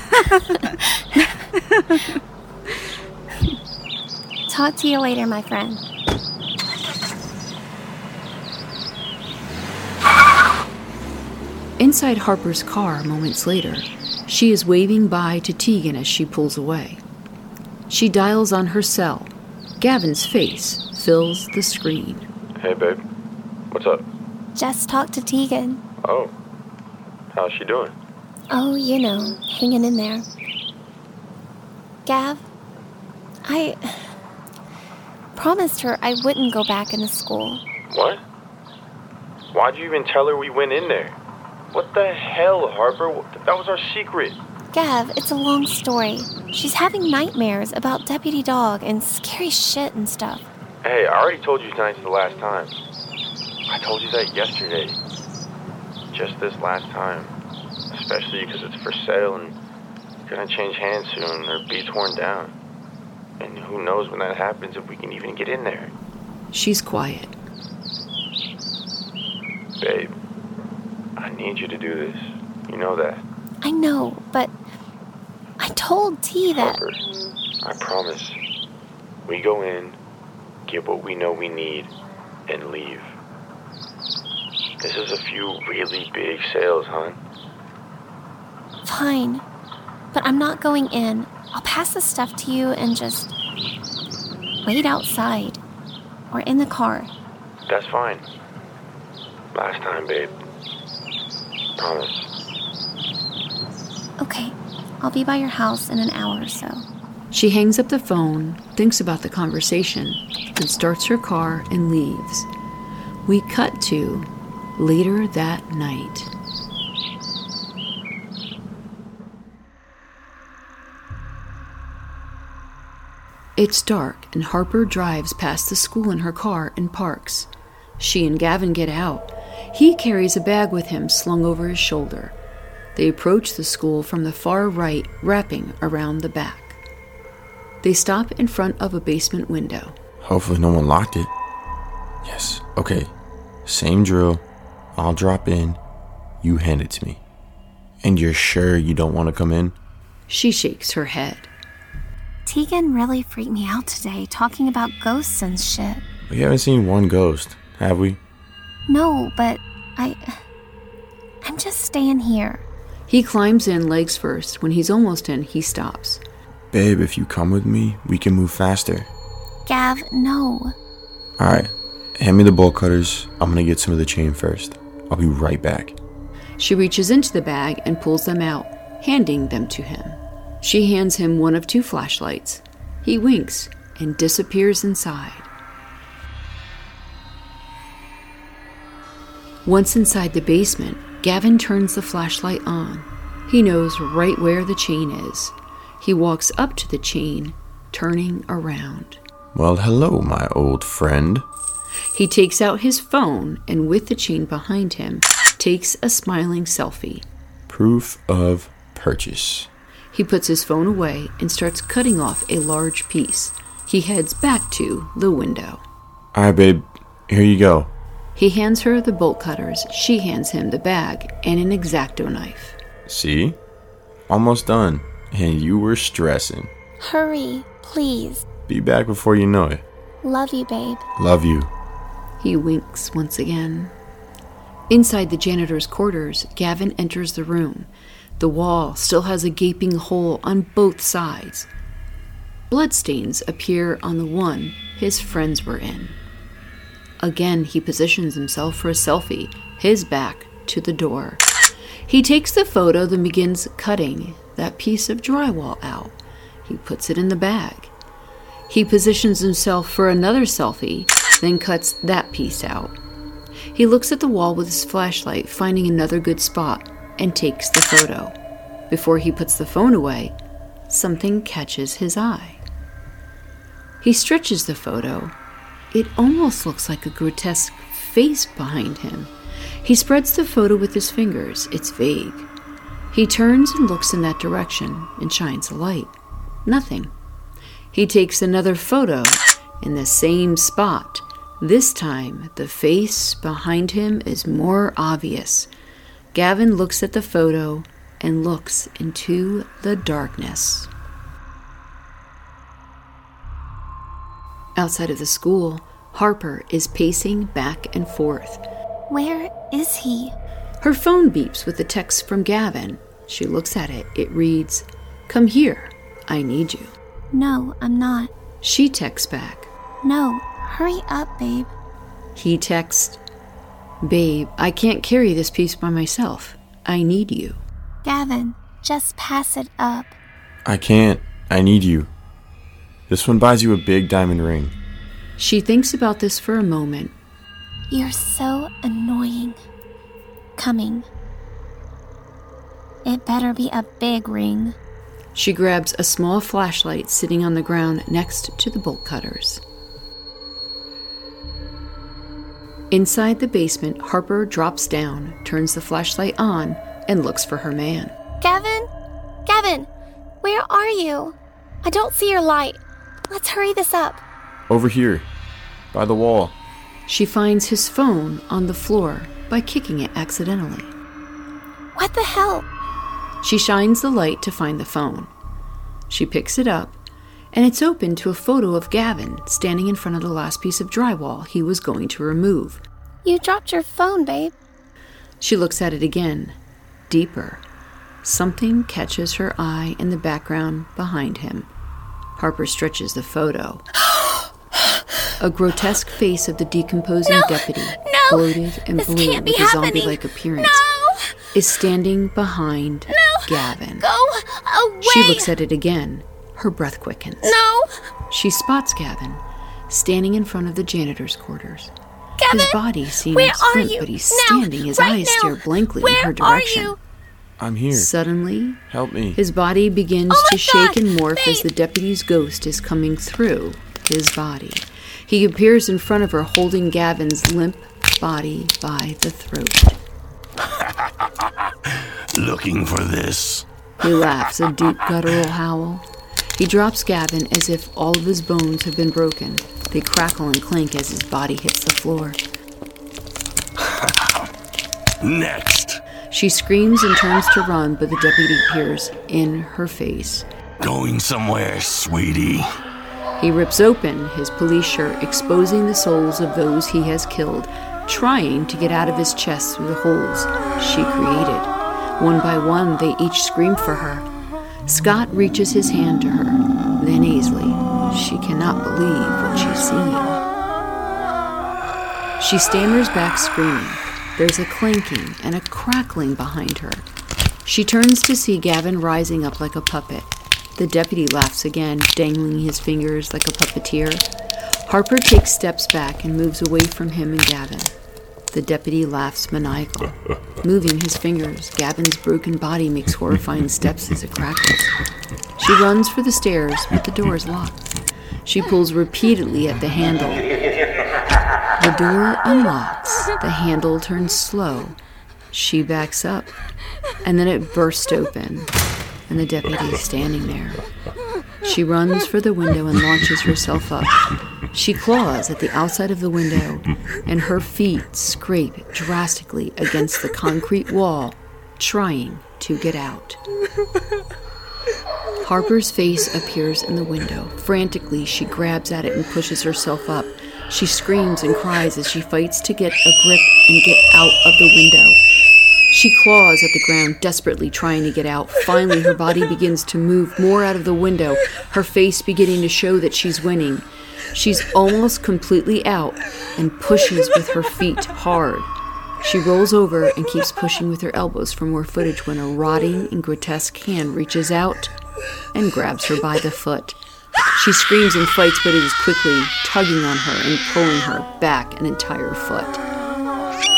Talk to you later, my friend. Inside Harper's car moments later, she is waving bye to Tegan as she pulls away. She dials on her cell. Gavin's face fills the screen. Hey, babe. What's up? Just talked to Tegan. Oh. How's she doing? Oh, you know, hanging in there. Gav, I promised her I wouldn't go back into school. What? Why'd you even tell her we went in there? What the hell, Harper? That was our secret. Gav, it's a long story. She's having nightmares about Deputy Dog and scary shit and stuff. Hey, I already told you tonight's the last time. I told you that yesterday. Just this last time. Especially because it's for sale and gonna change hands soon or be torn down. And who knows when that happens if we can even get in there. She's quiet. Babe, I need you to do this. You know that. I know, but I told T that... Harper, I promise. We go in, get what we know we need, and leave. This is a few really big sales, hon. Fine, but I'm not going in. I'll pass the stuff to you and just wait outside or in the car. That's fine. Last time, babe. Promise. Okay, I'll be by your house in an hour or so. She hangs up the phone, thinks about the conversation, then starts her car and leaves. We cut to later that night. It's dark, and Harper drives past the school in her car and parks. She and Gavin get out. He carries a bag with him slung over his shoulder. They approach the school from the far right, wrapping around the back. They stop in front of a basement window. Hopefully no one locked it. Yes, okay. Same drill. I'll drop in. You hand it to me. And you're sure you don't want to come in? She shakes her head. Tegan really freaked me out today, talking about ghosts and shit. We haven't seen one ghost, have we? No, but I... I'm just staying here. He climbs in legs first. When he's almost in, he stops. Babe, if you come with me, we can move faster. Gav, no. Alright, hand me the bolt cutters. I'm gonna get some of the chain first. I'll be right back. She reaches into the bag and pulls them out, handing them to him. She hands him one of two flashlights. He winks and disappears inside. Once inside the basement, Gavin turns the flashlight on. He knows right where the chain is. He walks up to the chain, turning around. Well, hello, my old friend. He takes out his phone and, with the chain behind him, takes a smiling selfie. Proof of purchase. He puts his phone away and starts cutting off a large piece. He heads back to the window. Alright, babe. Here you go. He hands her the bolt cutters. She hands him the bag and an X-Acto knife. See? Almost done. And you were stressing. Hurry, please. Be back before you know it. Love you, babe. Love you. He winks once again. Inside the janitor's quarters, Gavin enters the room. The wall still has a gaping hole on both sides. Bloodstains appear on the one his friends were in. Again, he positions himself for a selfie, his back to the door. He takes the photo, then begins cutting that piece of drywall out. He puts it in the bag. He positions himself for another selfie, then cuts that piece out. He looks at the wall with his flashlight, finding another good spot, and takes the photo. Before he puts the phone away, something catches his eye. He stretches the photo. It almost looks like a grotesque face behind him. He spreads the photo with his fingers. It's vague. He turns and looks in that direction and shines a light. Nothing. He takes another photo in the same spot. This time, the face behind him is more obvious. Gavin looks at the photo and looks into the darkness. Outside of the school, Harper is pacing back and forth. Where is he? Her phone beeps with a text from Gavin. She looks at it. It reads, "Come here. I need you." No, I'm not. She texts back. No, hurry up, babe. He texts, "Babe, I can't carry this piece by myself. I need you." Gavin, just pass it up. I can't. I need you. This one buys you a big diamond ring. She thinks about this for a moment. You're so annoying. Coming. It better be a big ring. She grabs a small flashlight sitting on the ground next to the bolt cutters. Inside the basement, Harper drops down, turns the flashlight on, and looks for her man. Gavin? Gavin, where are you? I don't see your light. Let's hurry this up. Over here, by the wall. She finds his phone on the floor by kicking it accidentally. What the hell? She shines the light to find the phone. She picks it up, and it's open to a photo of Gavin standing in front of the last piece of drywall he was going to remove. You dropped your phone, babe. She looks at it again, deeper. Something catches her eye in the background behind him. Harper stretches the photo. A grotesque face of the decomposing no, deputy, no, bloated and this blue can't be with a happening. zombie-like appearance, No! is standing behind No! Gavin. Go away! She looks at it again. Her breath quickens. No! She spots Gavin, standing in front of the janitor's quarters. Gavin, his body seems where are limp, you? but he's Now, standing. His right eyes now. stare blankly Where in her direction. Are you? I'm here. Suddenly, Help me. his body begins Oh to my shake God, and morph babe. as the deputy's ghost is coming through his body. He appears in front of her, holding Gavin's limp body by the throat. Looking for this? He laughs, a deep guttural howl. He drops Gavin as if all of his bones have been broken. They crackle and clink as his body hits the floor. Next. She screams and turns to run, but the deputy appears in her face. Going somewhere, sweetie. He rips open his police shirt, exposing the souls of those he has killed, trying to get out of his chest through the holes she created. One by one, they each scream for her. Scott reaches his hand to her, then easily. She cannot believe what she's seeing. She stammers back, screaming. There's a clanking and a crackling behind her. She turns to see Gavin rising up like a puppet. The deputy laughs again, dangling his fingers like a puppeteer. Harper takes steps back and moves away from him and Gavin. The deputy laughs maniacal. Moving his fingers, Gavin's broken body makes horrifying steps as it crackles. She runs for the stairs, but the door is locked. She pulls repeatedly at the handle. The door unlocks. The handle turns slow. She backs up, and then it bursts open, and the deputy is standing there. She runs for the window and launches herself up. She claws at the outside of the window, and her feet scrape drastically against the concrete wall, trying to get out. Harper's face appears in the window. Frantically, she grabs at it and pushes herself up. She screams and cries as she fights to get a grip and get out of the window. She claws at the ground, desperately trying to get out. Finally, her body begins to move more out of the window, her face beginning to show that she's winning. She's almost completely out and pushes with her feet hard. She rolls over and keeps pushing with her elbows for more footage when a rotting and grotesque hand reaches out and grabs her by the foot. She screams and fights, but it is quickly tugging on her and pulling her back an entire foot.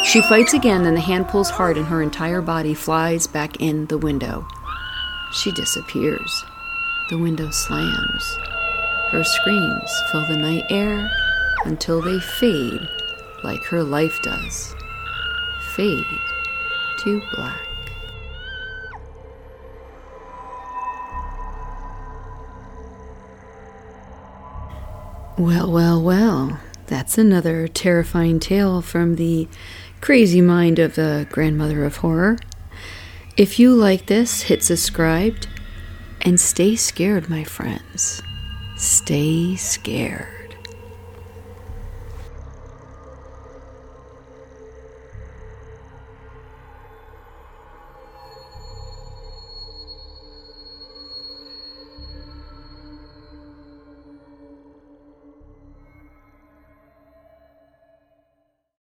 She fights again, then the hand pulls hard and her entire body flies back in the window. She disappears. The window slams. Her screams fill the night air until they fade like her life does. Fade to black. Well, well, well. That's another terrifying tale from the crazy mind of the grandmother of horror. If you like this, hit subscribe and stay scared, my friends. Stay scared.